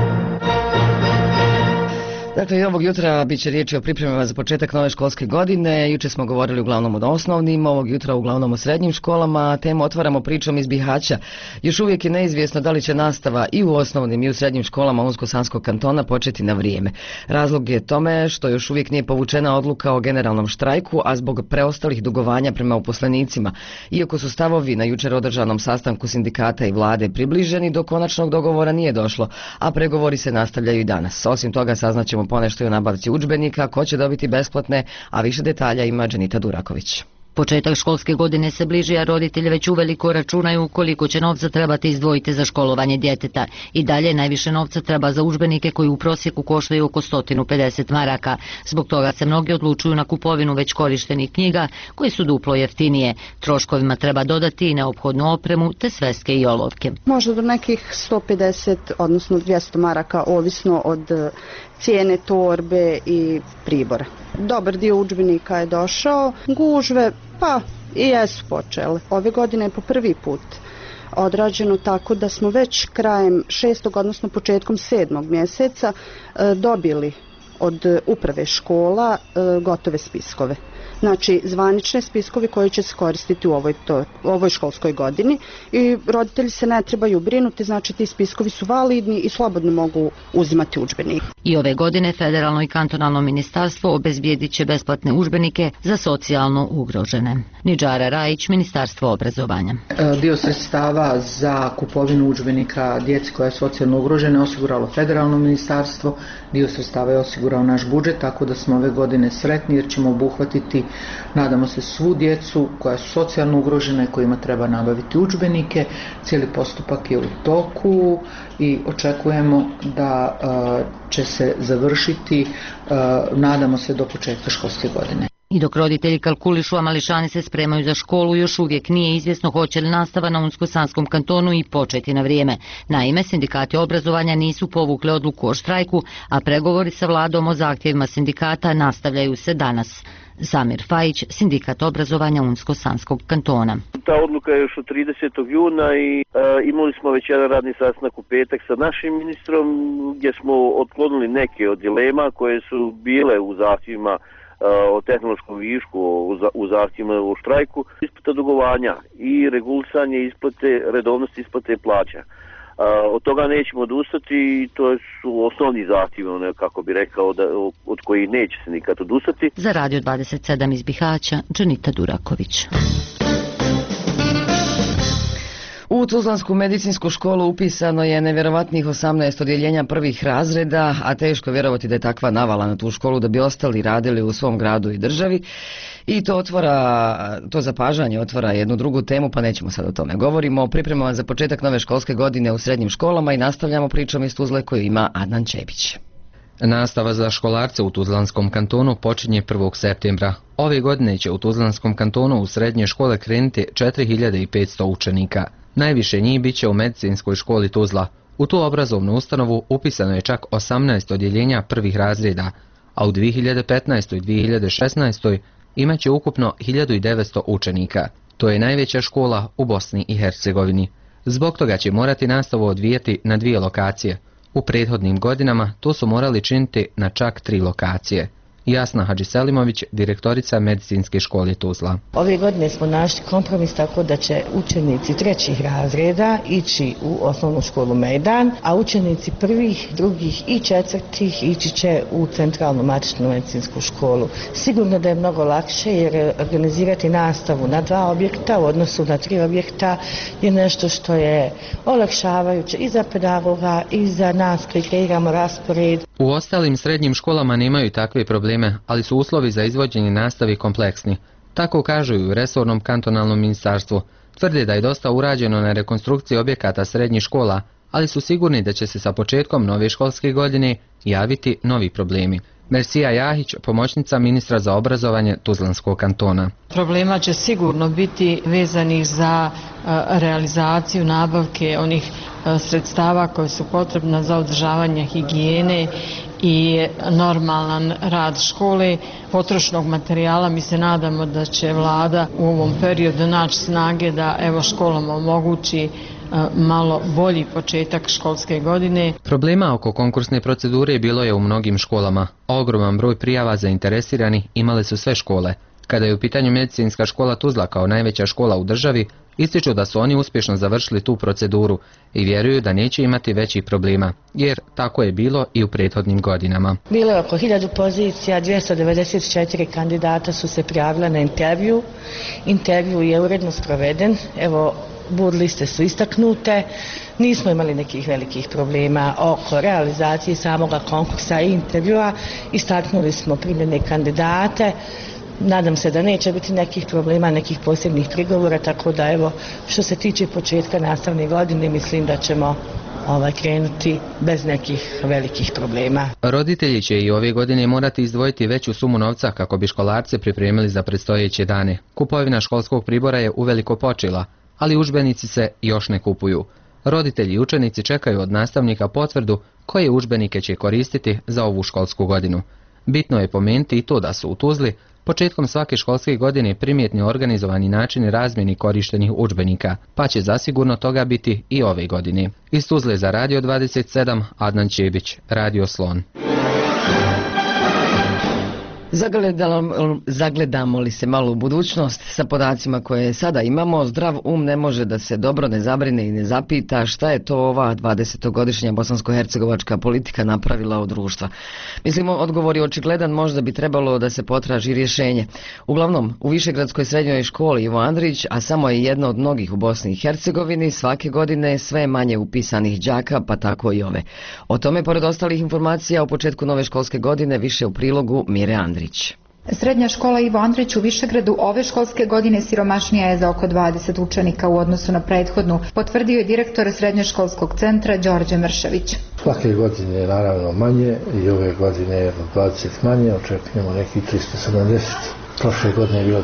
Dakle, i ovog jutra bit će riječi o pripremama za početak nove školske godine. Juče smo govorili uglavnom o osnovnim, ovog jutra uglavnom o srednjim školama. Temu otvaramo pričom iz Bihaća. Još uvijek je neizvjesno da li će nastava i u osnovnim i u srednjim školama Unsko-Sanskog kantona početi na vrijeme. Razlog je tome što još uvijek nije povučena odluka o generalnom štrajku, a zbog preostalih dugovanja prema uposlenicima. Iako su stavovi na jučer održanom sastanku sindikata i vlade približeni, do konačnog dogovora nije došlo, a pregovori se nastavljaju i danas. Osim toga, saznaćemo ponešto i o nabavci udžbenika, ko će dobiti besplatne, a više detalja ima Dženita Duraković. Početak školske godine se bliži, a roditelji već uveliko računaju koliko će novca trebati izdvojiti za školovanje djeteta. I dalje najviše novca treba za udžbenike koji u prosjeku koštaju oko 150 maraka. Zbog toga se mnogi odlučuju na kupovinu već korištenih knjiga koji su duplo jeftinije. Troškovima treba dodati i neophodnu opremu te sveske i olovke. Možda do nekih 150, odnosno 200 maraka, ovisno od cijene torbe i pribora. Dobar dio udžbenika je došao, gužve pa i jesu počele. Ove godine je po prvi put odrađeno tako da smo već krajem 6. odnosno početkom 7. mjeseca dobili od uprave škola gotove spiskove. Znači zvanične spiskovi koji će se koristiti u ovoj školskoj godini i roditelji se ne trebaju brinuti, znači ti spiskovi su validni i slobodno mogu uzimati udžbenike. I ove godine federalno i kantonalno ministarstvo obezbijedit će besplatne udžbenike za socijalno ugrožene. Nidžara Rajić, Ministarstvo obrazovanja. Dio sredstava za kupovinu udžbenika djeci koja je socijalno ugrožena osiguralo federalno ministarstvo, dio sredstava je osigurao naš budžet, tako da smo ove godine sretni jer ćemo obuhvatiti, nadamo se, svu djecu koja su socijalno ugrožena i kojima treba nabaviti udžbenike. Cijeli postupak je u toku i očekujemo da će se završiti, nadamo se, do početka školske godine. I dok roditelji kalkulišu, a mališani se spremaju za školu, još uvijek nije izvjesno hoće li nastava na Unsko-Sanskom kantonu i početi na vrijeme. Naime, sindikati obrazovanja nisu povukli odluku o štrajku, a pregovori sa vladom o zahtjevima sindikata nastavljaju se danas. Samir Fajić, sindikat obrazovanja Unsko-Sanskog kantona. Ta odluka je još od 30. juna i imali smo već jedan radni sastanak u petak sa našim ministrom gdje smo otklonili neke od dilema koje su bile u zahtjevima o tehnološkom višku, u zahtjevima o štrajku, isplata dugovanja i regulisanje isplate, redovnosti isplate plaća. Od toga nećemo odustati i to su osnovni zahtjevi, kako bi rekao, od kojih neće se nikad odustati. Za Radio 27 iz Bihaća, Dženita Duraković. U Tuzlansku medicinsku školu upisano je nevjerovatnih 18 odjeljenja prvih razreda, a teško vjerovati da je takva navala na tu školu da bi ostali radili u svom gradu i državi. I to zapažanje otvara jednu drugu temu, pa nećemo sad o tome. Govorimo o pripremama za početak nove školske godine u srednjim školama i nastavljamo pričom iz Tuzle koju ima Adnan Čebić. Nastava za školarce u Tuzlanskom kantonu počinje 1. septembra. Ove godine će u Tuzlanskom kantonu u srednje škole krenuti 4500 učenika. Najviše njih bit će u medicinskoj školi Tuzla. U tu obrazovnu ustanovu upisano je čak 18 odjeljenja prvih razreda, a u 2015. i 2016. imaće ukupno 1900 učenika. To je najveća škola u Bosni i Hercegovini. Zbog toga će morati nastavu odvijati na 2 lokacije. U prethodnim godinama to su morali činiti na čak 3 lokacije. Jasna Hadžiselimović, direktorica medicinske škole Tuzla. Ove godine smo našli kompromis tako da će učenici 3. razreda ići u osnovnu školu Mejdan, a učenici 1., 2. i 4. ići će u centralnu matičnu medicinsku školu. Sigurno da je mnogo lakše jer organizirati nastavu na 2 objekta u odnosu na 3 objekta je nešto što je olakšavajuće i za pedagoga i za nas koji kreiramo raspored. U ostalim srednjim školama nemaju takve probleme, ali su uslovi za izvođenje nastave kompleksni. Tako kažu i u resornom kantonalnom ministarstvu. Tvrde da je dosta urađeno na rekonstrukciji objekata srednjih škola, ali su sigurni da će se sa početkom nove školske godine javiti novi problemi. Mersija Jahić, pomoćnica ministra za obrazovanje Tuzlanskog kantona. Problema će sigurno biti vezanih za realizaciju nabavke onih sredstava koje su potrebna za održavanje higijene i normalan rad škole, potrošnog materijala. Mi se nadamo da će vlada u ovom periodu naći snage da evo školama omogući malo bolji početak školske godine. Problema oko konkursne procedure bilo je u mnogim školama. Ogroman broj prijava zainteresiranih imale su sve škole. Kada je u pitanju medicinska škola Tuzla kao najveća škola u državi, ističu da su oni uspješno završili tu proceduru i vjeruju da neće imati većih problema, jer tako je bilo i u prethodnim godinama. Bilo je oko 1000 pozicija, 294 kandidata su se prijavila na intervju. Intervju je uredno sproveden, evo bud liste su istaknute, nismo imali nekih velikih problema oko realizacije samoga konkursa i intervjua, istaknuli smo primljene kandidate. Nadam se da neće biti nekih problema, nekih posebnih prigovora, tako da evo što se tiče početka nastavne godine mislim da ćemo krenuti bez nekih velikih problema. Roditelji će i ove godine morati izdvojiti veću sumu novca kako bi školarce pripremili za predstojeće dane. Kupovina školskog pribora je uveliko počela, ali udžbenici se još ne kupuju. Roditelji i učenici čekaju od nastavnika potvrdu koje udžbenike će koristiti za ovu školsku godinu. Bitno je pomenuti i to da su u Tuzli početkom svake školske godine primjetni organizovani načini razmjeni korištenih udžbenika, pa će zasigurno toga biti i ove godine. Iz Tuzle za Radio 27, Adnan Čebić, Radio Slon. Zagledamo li se malo u budućnost sa podacima koje sada imamo, zdrav ne može da se dobro ne zabrine i ne zapita šta je to ova 20-godišnja bosansko-hercegovačka politika napravila od društva. Mislimo, odgovor je očigledan, možda bi trebalo da se potraži rješenje. Uglavnom, u Višegradskoj srednjoj školi Ivo Andrić, a samo je jedna od mnogih u Bosni i Hercegovini, svake godine sve manje upisanih đaka, pa tako i ove. O tome, pored ostalih informacija, u početku nove školske godine više u prilogu Mire Andrić. Srednja škola Ivo Andrić u Višegradu ove školske godine siromašnija je za oko 20 učenika u odnosu na prethodnu, potvrdio je direktor srednjoškolskog centra Đorđe Mršević. Svake godine je naravno manje i ove godine je 20 manje, očekujemo nekih 370. Prošle godine je bilo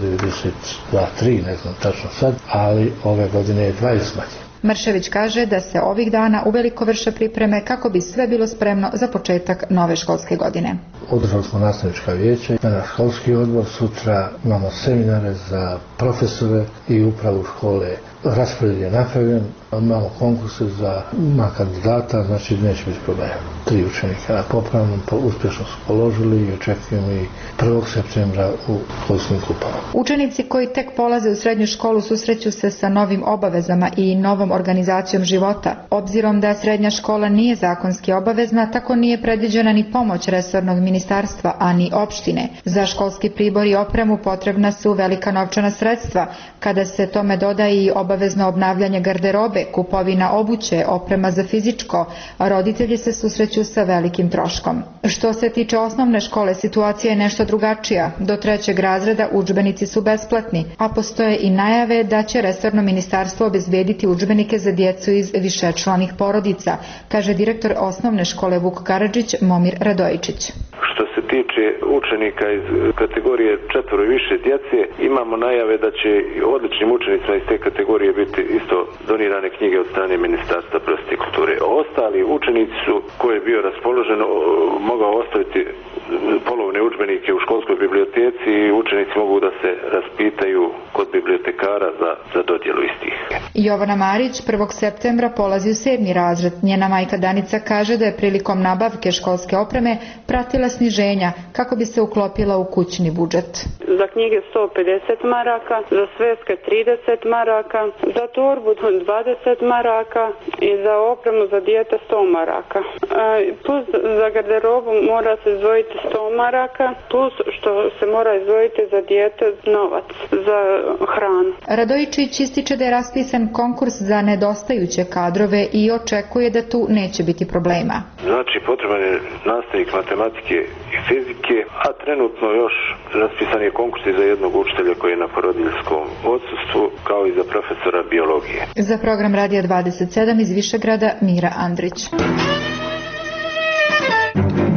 392-3, ne znam tačno sad, ali ove godine je 20 manje. Mršević kaže da se ovih dana uveliko vrše pripreme kako bi sve bilo spremno za početak nove školske godine. Održali smo nastavnička vijeća, danas školski odbor, sutra imamo seminare za profesore i upravu škole. Raspored je napravljen, imamo konkurse za kandidata, znači neće biti problema. 3 učenika na popravnom uspješno su položili i očekujemo i 1. septembra u školskim klupama. Učenici koji tek polaze u srednju školu susreću se sa novim obavezama i novom organizacijom života. Obzirom da srednja škola nije zakonski obavezna, tako nije predviđena ni pomoć resornog ministarstva, a ni opštine. Za školski pribor i opremu potrebna su velika novčana sredstva, kada se tome doda i obavezno obnavljanje garderobe, kupovina obuće, oprema za fizičko, a roditelji se susreću sa velikim troškom. Što se tiče osnovne škole, situacija je nešto drugačija. Do 3. razreda udžbenici su besplatni, a postoje i najave da će resorno ministarstvo obezbediti udžbenike za djecu iz višečlanih porodica, kaže direktor osnovne škole Vuk Karadžić Momir Radojičić. Što se tiče učenika iz kategorije 4 i više djece, imamo najave da će odličnim učenicima iz te kategorije biti isto donirane knjige od strane Ministarstva prosvjete i kulture. Ostali učenici su, koji je bio raspoložen, mogao ostaviti polovne udžbenike u školskoj biblioteci i učenici mogu da se raspitaju kod bibliotekara za dodjelu istih. Jovana Marić 1. septembra polazi u 7. razred. Njena majka Danica kaže da je prilikom nabavke školske opreme pratila sniženja kako bi se uklopila u kućni budžet. Za knjige 150 maraka, za sveske 30 maraka, za torbu 20 maraka i za opremu za dijete 100 maraka. Plus za garderobu mora se izdvojiti 100 maraka, plus što se mora izdvojiti za dijete novac za hranu. Radojičić ističe da je raspisan konkurs za nedostajuće kadrove i očekuje da tu neće biti problema. Znači potreban je nastavnik matematike i fizike, a trenutno još raspisan je konkurs i za jednog učitelja koji je na porodiljskom odsustvu, kao i za profesora biologije. Za program Radija 27 iz Višegrada Mira Andrić.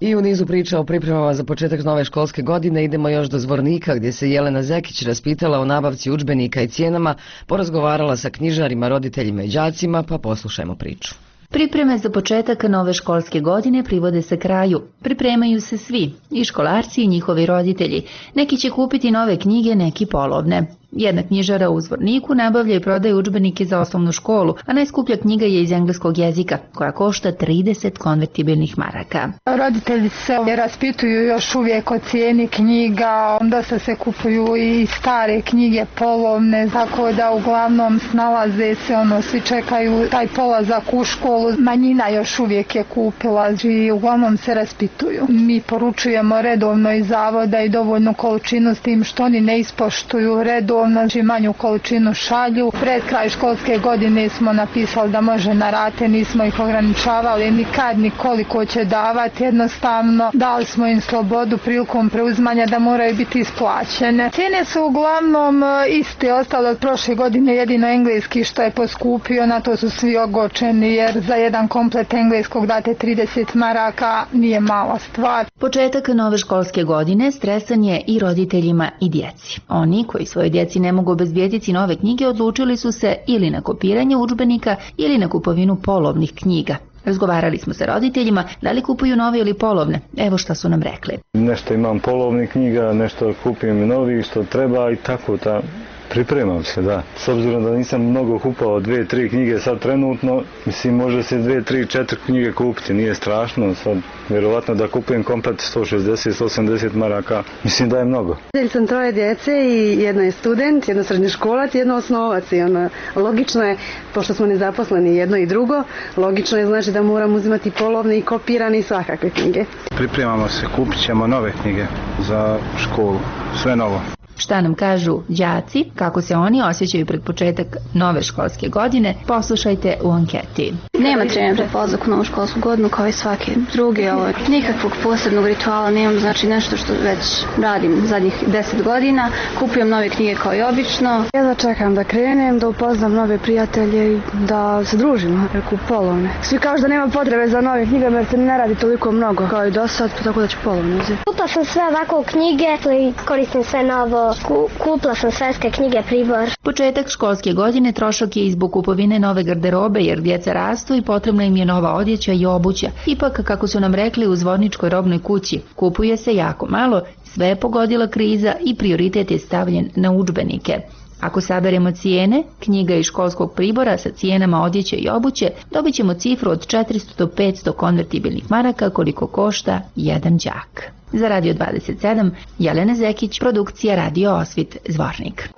I u nizu priča o pripremama za početak nove školske godine idemo još do Zvornika gdje se Jelena Zekić raspitala o nabavci udžbenika i cijenama, porazgovarala sa knjižarima, roditeljima i đacima, pa poslušajmo priču. Pripreme za početak nove školske godine privode se kraju. Pripremaju se svi, i školarci i njihovi roditelji. Neki će kupiti nove knjige, neki polovne. Jedna knjižara u Zvorniku nabavlja i prodaje udžbenike za osnovnu školu, a najskuplja knjiga je iz engleskog jezika, koja košta 30 konvertibilnih maraka. Roditelji se raspituju još uvijek o cijeni knjiga, dosta se kupuju i stare knjige polovne, tako da uglavnom snalaze se, svi čekaju taj polazak u školu, manjina još uvijek je kupila i uglavnom se raspituju. Mi poručujemo redovno iz zavoda i dovoljnu količinu s tim što oni ne ispoštuju redovno, manju količinu šalju. Pred kraj školske godine smo napisali da može na rate, nismo ih ograničavali nikad ni koliko će davati, jednostavno dali smo im slobodu prilikom preuzimanja da moraju biti isplaćene. Cijene su uglavnom iste, ostale od prošle godine, jedino engleski što je poskupio, na to su svi ogorčeni jer za jedan komplet engleskog date 30 maraka, nije mala stvar. Početak nove školske godine stresan je i roditeljima i djeci. Oni koji svoje djeci ne mogu obezbijediti nove knjige odlučili su se ili na kopiranje udžbenika ili na kupovinu polovnih knjiga. Razgovarali smo sa roditeljima da li kupuju nove ili polovne. Evo šta su nam rekli. Nešto imam polovnih knjiga, nešto kupim novi što treba i tako da pripremam se, da. S obzirom da nisam mnogo kupao 2-3 knjige sad trenutno, mislim može se 2-3-4 knjige kupiti, nije strašno. Sad vjerovatno da kupujem komplet 160-180 maraka, mislim da je mnogo. Sam 3 djece i jedna je student, jedna srednjoškolac i jedna osnovac i logično je, pošto smo nezaposleni jedno i drugo, logično je znači da moram uzimati polovne i kopirane i svakakve knjige. Pripremamo se, kupit ćemo nove knjige za školu, sve novo. Šta nam kažu đaci, kako se oni osjećaju pred početak nove školske godine, poslušajte u anketi. Nema trenja pred polazak u novu školsku godinu kao i svaki drugi. Nikakvog posebnog rituala nemam, znači nešto što već radim zadnjih 10 godina. Kupujem nove knjige kao i obično. Ja čekam da krenem, da upoznam nove prijatelje i da se družimo, reku polovne. Svi kažu da nema potrebe za nove knjige jer se ne radi toliko mnogo kao i do sad, tako da ću polovne uzeti. Kupila sam sve ovako knjige i koristim sve novo. Kupila sam svetske knjige, pribor. Početak školske godine trošak je i zbog kupovine nove garderobe jer djeca rastu i potrebna im je nova odjeća i obuća. Ipak, kako su nam rekli u Zvorničkoj robnoj kući, kupuje se jako malo, sve je pogodila kriza i prioritet je stavljen na udžbenike. Ako saberemo cijene, knjiga i školskog pribora sa cijenama odjeće i obuće, dobit ćemo cifru od 400 do 500 konvertibilnih maraka koliko košta jedan đak. Za Radio 27, Jelena Zekić, produkcija Radio Osvit, Zvornik.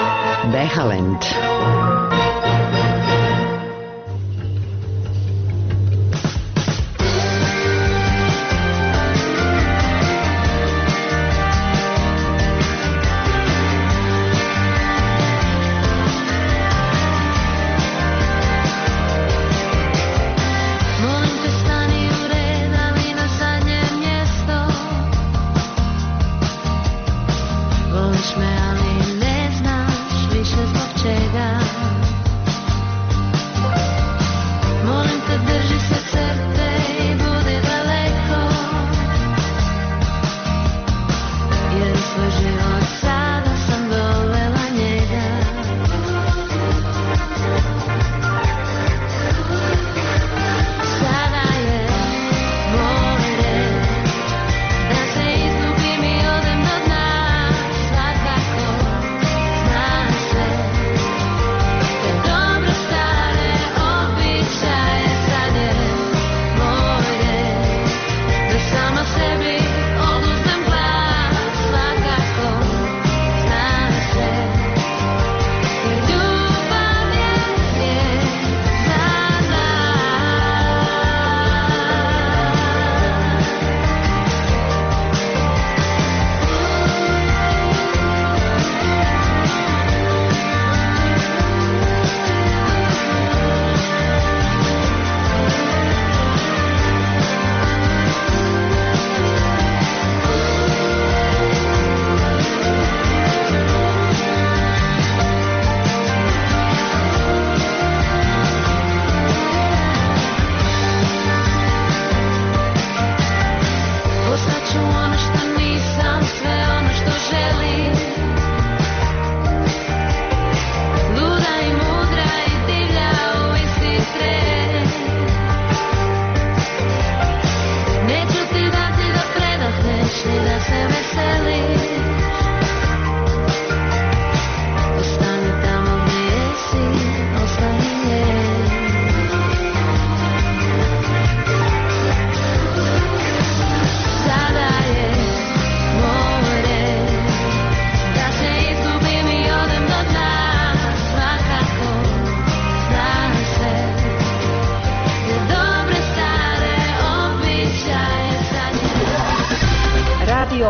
Behalend. Voliš me, ali ne znaš više zbog čega.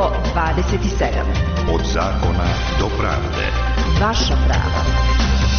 27. Od zakona do pravde. Vaša prava.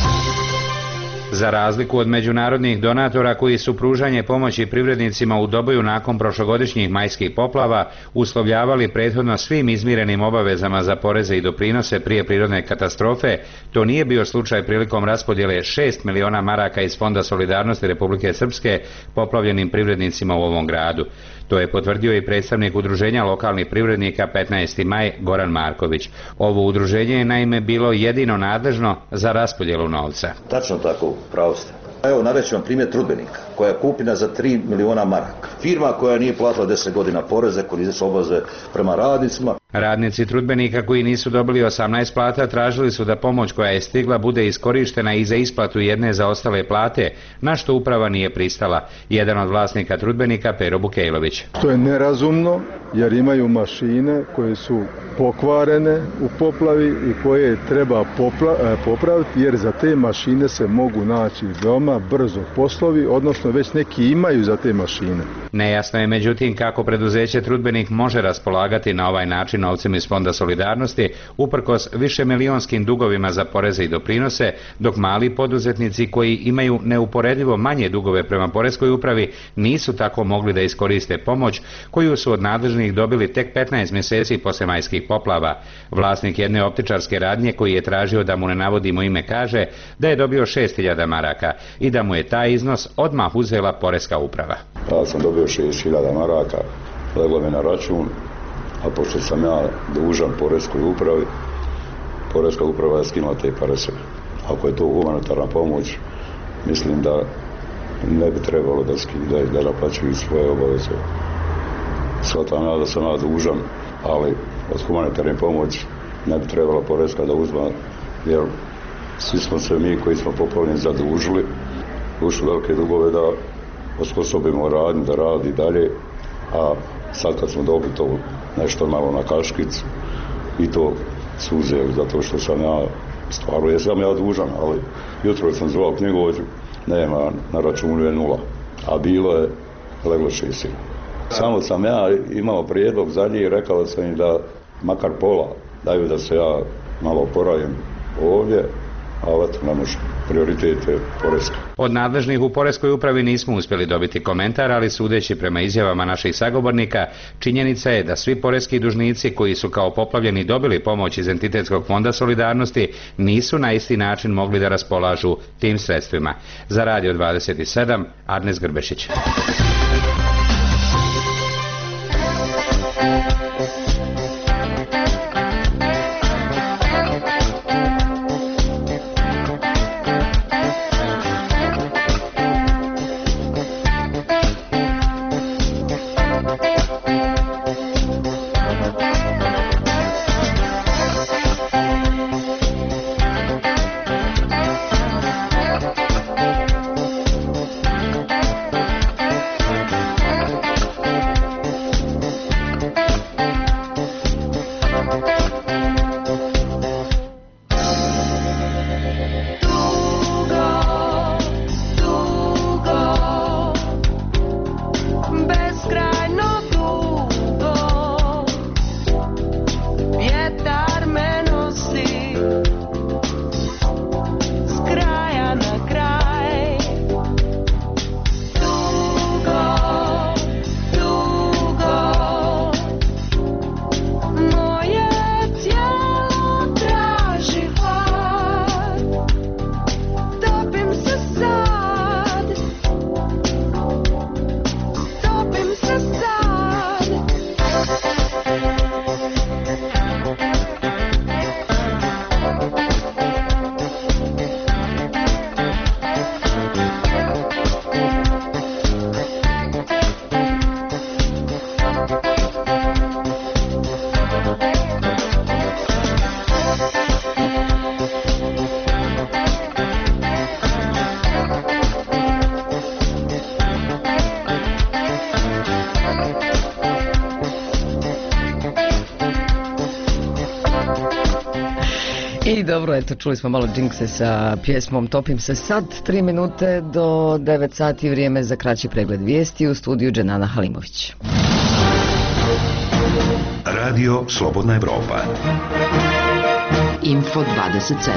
Za razliku od međunarodnih donatora koji su pružanje pomoći privrednicima u Doboju nakon prošlogodišnjih majskih poplava uslovljavali prethodno svim izmirenim obavezama za poreze i doprinose prije prirodne katastrofe, to nije bio slučaj prilikom raspodjele 6 miliona maraka iz Fonda solidarnosti Republike Srpske poplavljenim privrednicima u ovom gradu. To je potvrdio i predstavnik udruženja lokalnih privrednika 15. maj Goran Marković. Ovo udruženje je naime bilo jedino nadležno za raspodjelu novca. Tačno tako, pravo ste. Evo, navešću vam primjer Trudbenika, koja je kupljena za 3 miliona maraka. Firma koja nije platila 10 godina poreze, koji nisu obaveze prema radnicima. Radnici Trudbenika koji nisu dobili 18 plata tražili su da pomoć koja je stigla bude iskorištena i za isplatu jedne zaostale plate, na što uprava nije pristala. Jedan od vlasnika Trudbenika, Pero Bukejlović. To je nerazumno jer imaju mašine koje su pokvarene u poplavi i koje treba popraviti jer za te mašine se mogu naći veoma brzo poslovi, odnosno već neki imaju za te mašine. Nejasno je međutim kako preduzeće Trudbenik može raspolagati na ovaj način novcem iz Fonda solidarnosti uprkos višemilijonskim dugovima za poreze i doprinose, dok mali poduzetnici koji imaju neuporedivo manje dugove prema poreskoj upravi nisu tako mogli da iskoriste pomoć koju su od nadležnih dobili tek 15 mjeseci posle majskih poplava. Vlasnik jedne optičarske radnje koji je tražio da mu ne navodimo ime kaže da je dobio 6.000 maraka i da mu je taj iznos odmah uzela poreska uprava. Ja sam dobio 6.000 maraka, leglo mi na račun, a pošto sam ja dužan poreskoj upravi, poreska uprava je skinula te pare sve. Ako je to humanitarna pomoć, mislim da ne bi trebalo da skidaju, da naplaćuju svoje obaveze. Shvatam ja da sam ja dužan, ali od humanitarne pomoći ne bi trebala poreska da uzma, jer svi smo se mi koji smo poplavljeni zadužili, ušli velike dugove da osposobimo radnju, da radi dalje, a sad kad smo dobili to nešto malo na kaškicu i to su uzeli zato što sam ja stvarno jesam ja dužan, ali jutro sam zvao knjigovođu, nema na računu je 0, a bilo je leglo 6. Samo sam ja imao prijedlog za njih i rekao sam im da makar pola daju da se ja malo oporavim ovdje, a eto ne može, prioritet je poreska. Od nadležnih u poreskoj upravi nismo uspjeli dobiti komentar, ali sudeći prema izjavama naših sagovornika, činjenica je da svi poreski dužnici koji su kao poplavljeni dobili pomoć iz Entitetskog fonda solidarnosti nisu na isti način mogli da raspolažu tim sredstvima. Za Radio 27, Arnes Grbešić. I dobro, eto, čuli smo malo džinkse sa pjesmom Topim se sad, 3 minute do 9 sati, vrijeme za kraći pregled vijesti u studiju Dženana Halimović. Radio Slobodna Evropa. Info 27.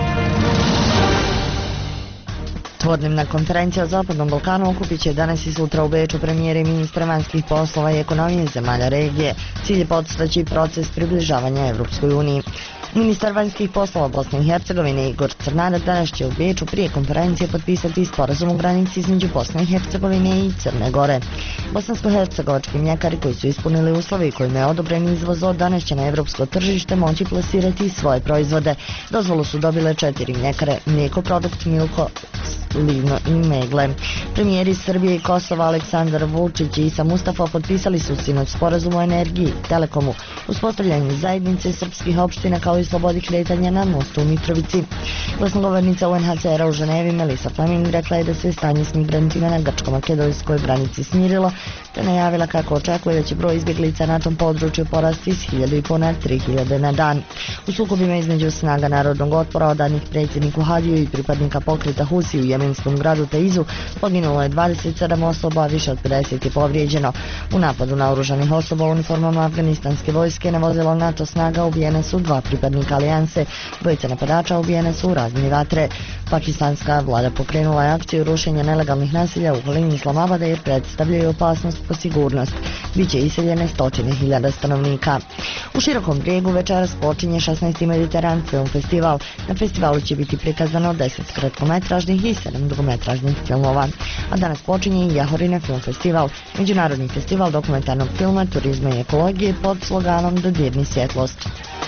Dvodnevna konferencija o Zapadnom Balkanu okupit će danas i sutra u Beču premijere i ministra vanjskih poslova i ekonomije zemalja regije. Cilj je podstaći proces približavanja Evropskoj uniji. Ministar vanjskih poslova Bosne i Hercegovine Igor Crnarac danas će u Beču prije konferencije potpisati sporazum u granici između Bosne i Hercegovine i Crne Gore. Bosansko-hercegovački mljekari koji su ispunili uslove i kojima je odobren izvoz od danas će na evropsko tržište moći plasirati svoje proizvode. Dozvolu su dobile 4 mljekare, Mlijeko Produkt, Milko, Livno i Megle. Premijeri Srbije i Kosova Aleksandar Vučić i Isa Mustafa potpisali su sinoć sporazum o energiji, telekomu, uspostavljanju zajednice srpskih opština kao i slobodi kretanja na mostu u Mitrovici. Glasnogovornica UNHCR-a u Ženevi Melissa Fleming rekla je da se stanje s migrantima na grčko-makedonskoj granici smirilo, te najavila kako očekuje da će broj izbjeglica na tom području porasti s 1.500 na 3.000 na dan. U sukobima između snaga narodnog otpora odanih predsjedniku Hadiju i pripadnika pokreta Husi u jemenskom gradu Teizu poginulo je 27 osoba, više od 50 je povrijeđeno. U napadu na oružanih osoba u uniformama afganistanske vojske na vozilo NATO snaga ubijene su 2 pripadnika alijanse. Dvojica napadača ubijene su u razmjeni vatre. Pakistanska vlada pokrenula je akciju rušenja nelegalnih naselja u okolini Islamabada jer predstavljaju opasnost po sigurnost. Biće iseljene 100.000 stanovnika. U Širokom Brijegu večeras počinje 16. Mediteran Film Festival. Na festivalu će biti prikazano 10 kratkometražnih i 7 dugometražnih filmova. A danas počinje i Jahorina Film Festival, međunarodni festival dokumentarnog filma, turizma i ekologije pod sloganom Dodirni svjetlost.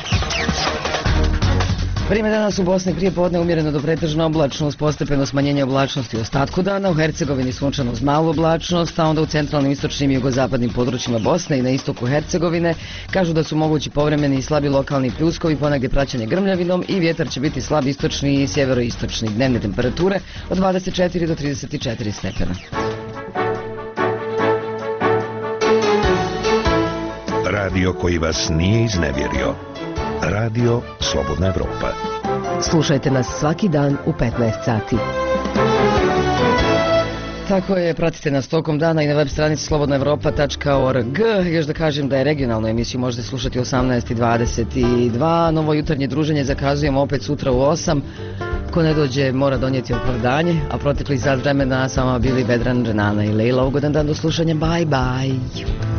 Vrijeme danas u Bosni prije podne umjereno do pretežno oblačno uz postepeno smanjenje oblačnosti u ostatku dana, u Hercegovini sunčano uz malu oblačnost, a onda u centralnim, istočnim i jugozapadnim područjima Bosne i na istoku Hercegovine kažu da su mogući povremeni i slabi lokalni pljuskovi, ponegdje praćenje grmljavinom i vjetar će biti slab istočni i sjeveroistočni. Dnevne temperature od 24 do 34 stepena. Radio koji vas nije iznevjerio. Radio Slobodna Evropa. Slušajte nas svaki dan u 15 sati. Tako je, pratite nas tokom dana i na web stranici slobodnaevropa.org. Još da kažem da je regionalnu emisiju možete slušati u 18:22. Novo jutarnje druženje zakazujemo opet sutra u 8. Ko ne dođe mora donijeti opravdanje, a protekli sat vremena sama bili Vedran, Renana i Lejla. Ugodan dan do slušanja, bye bye.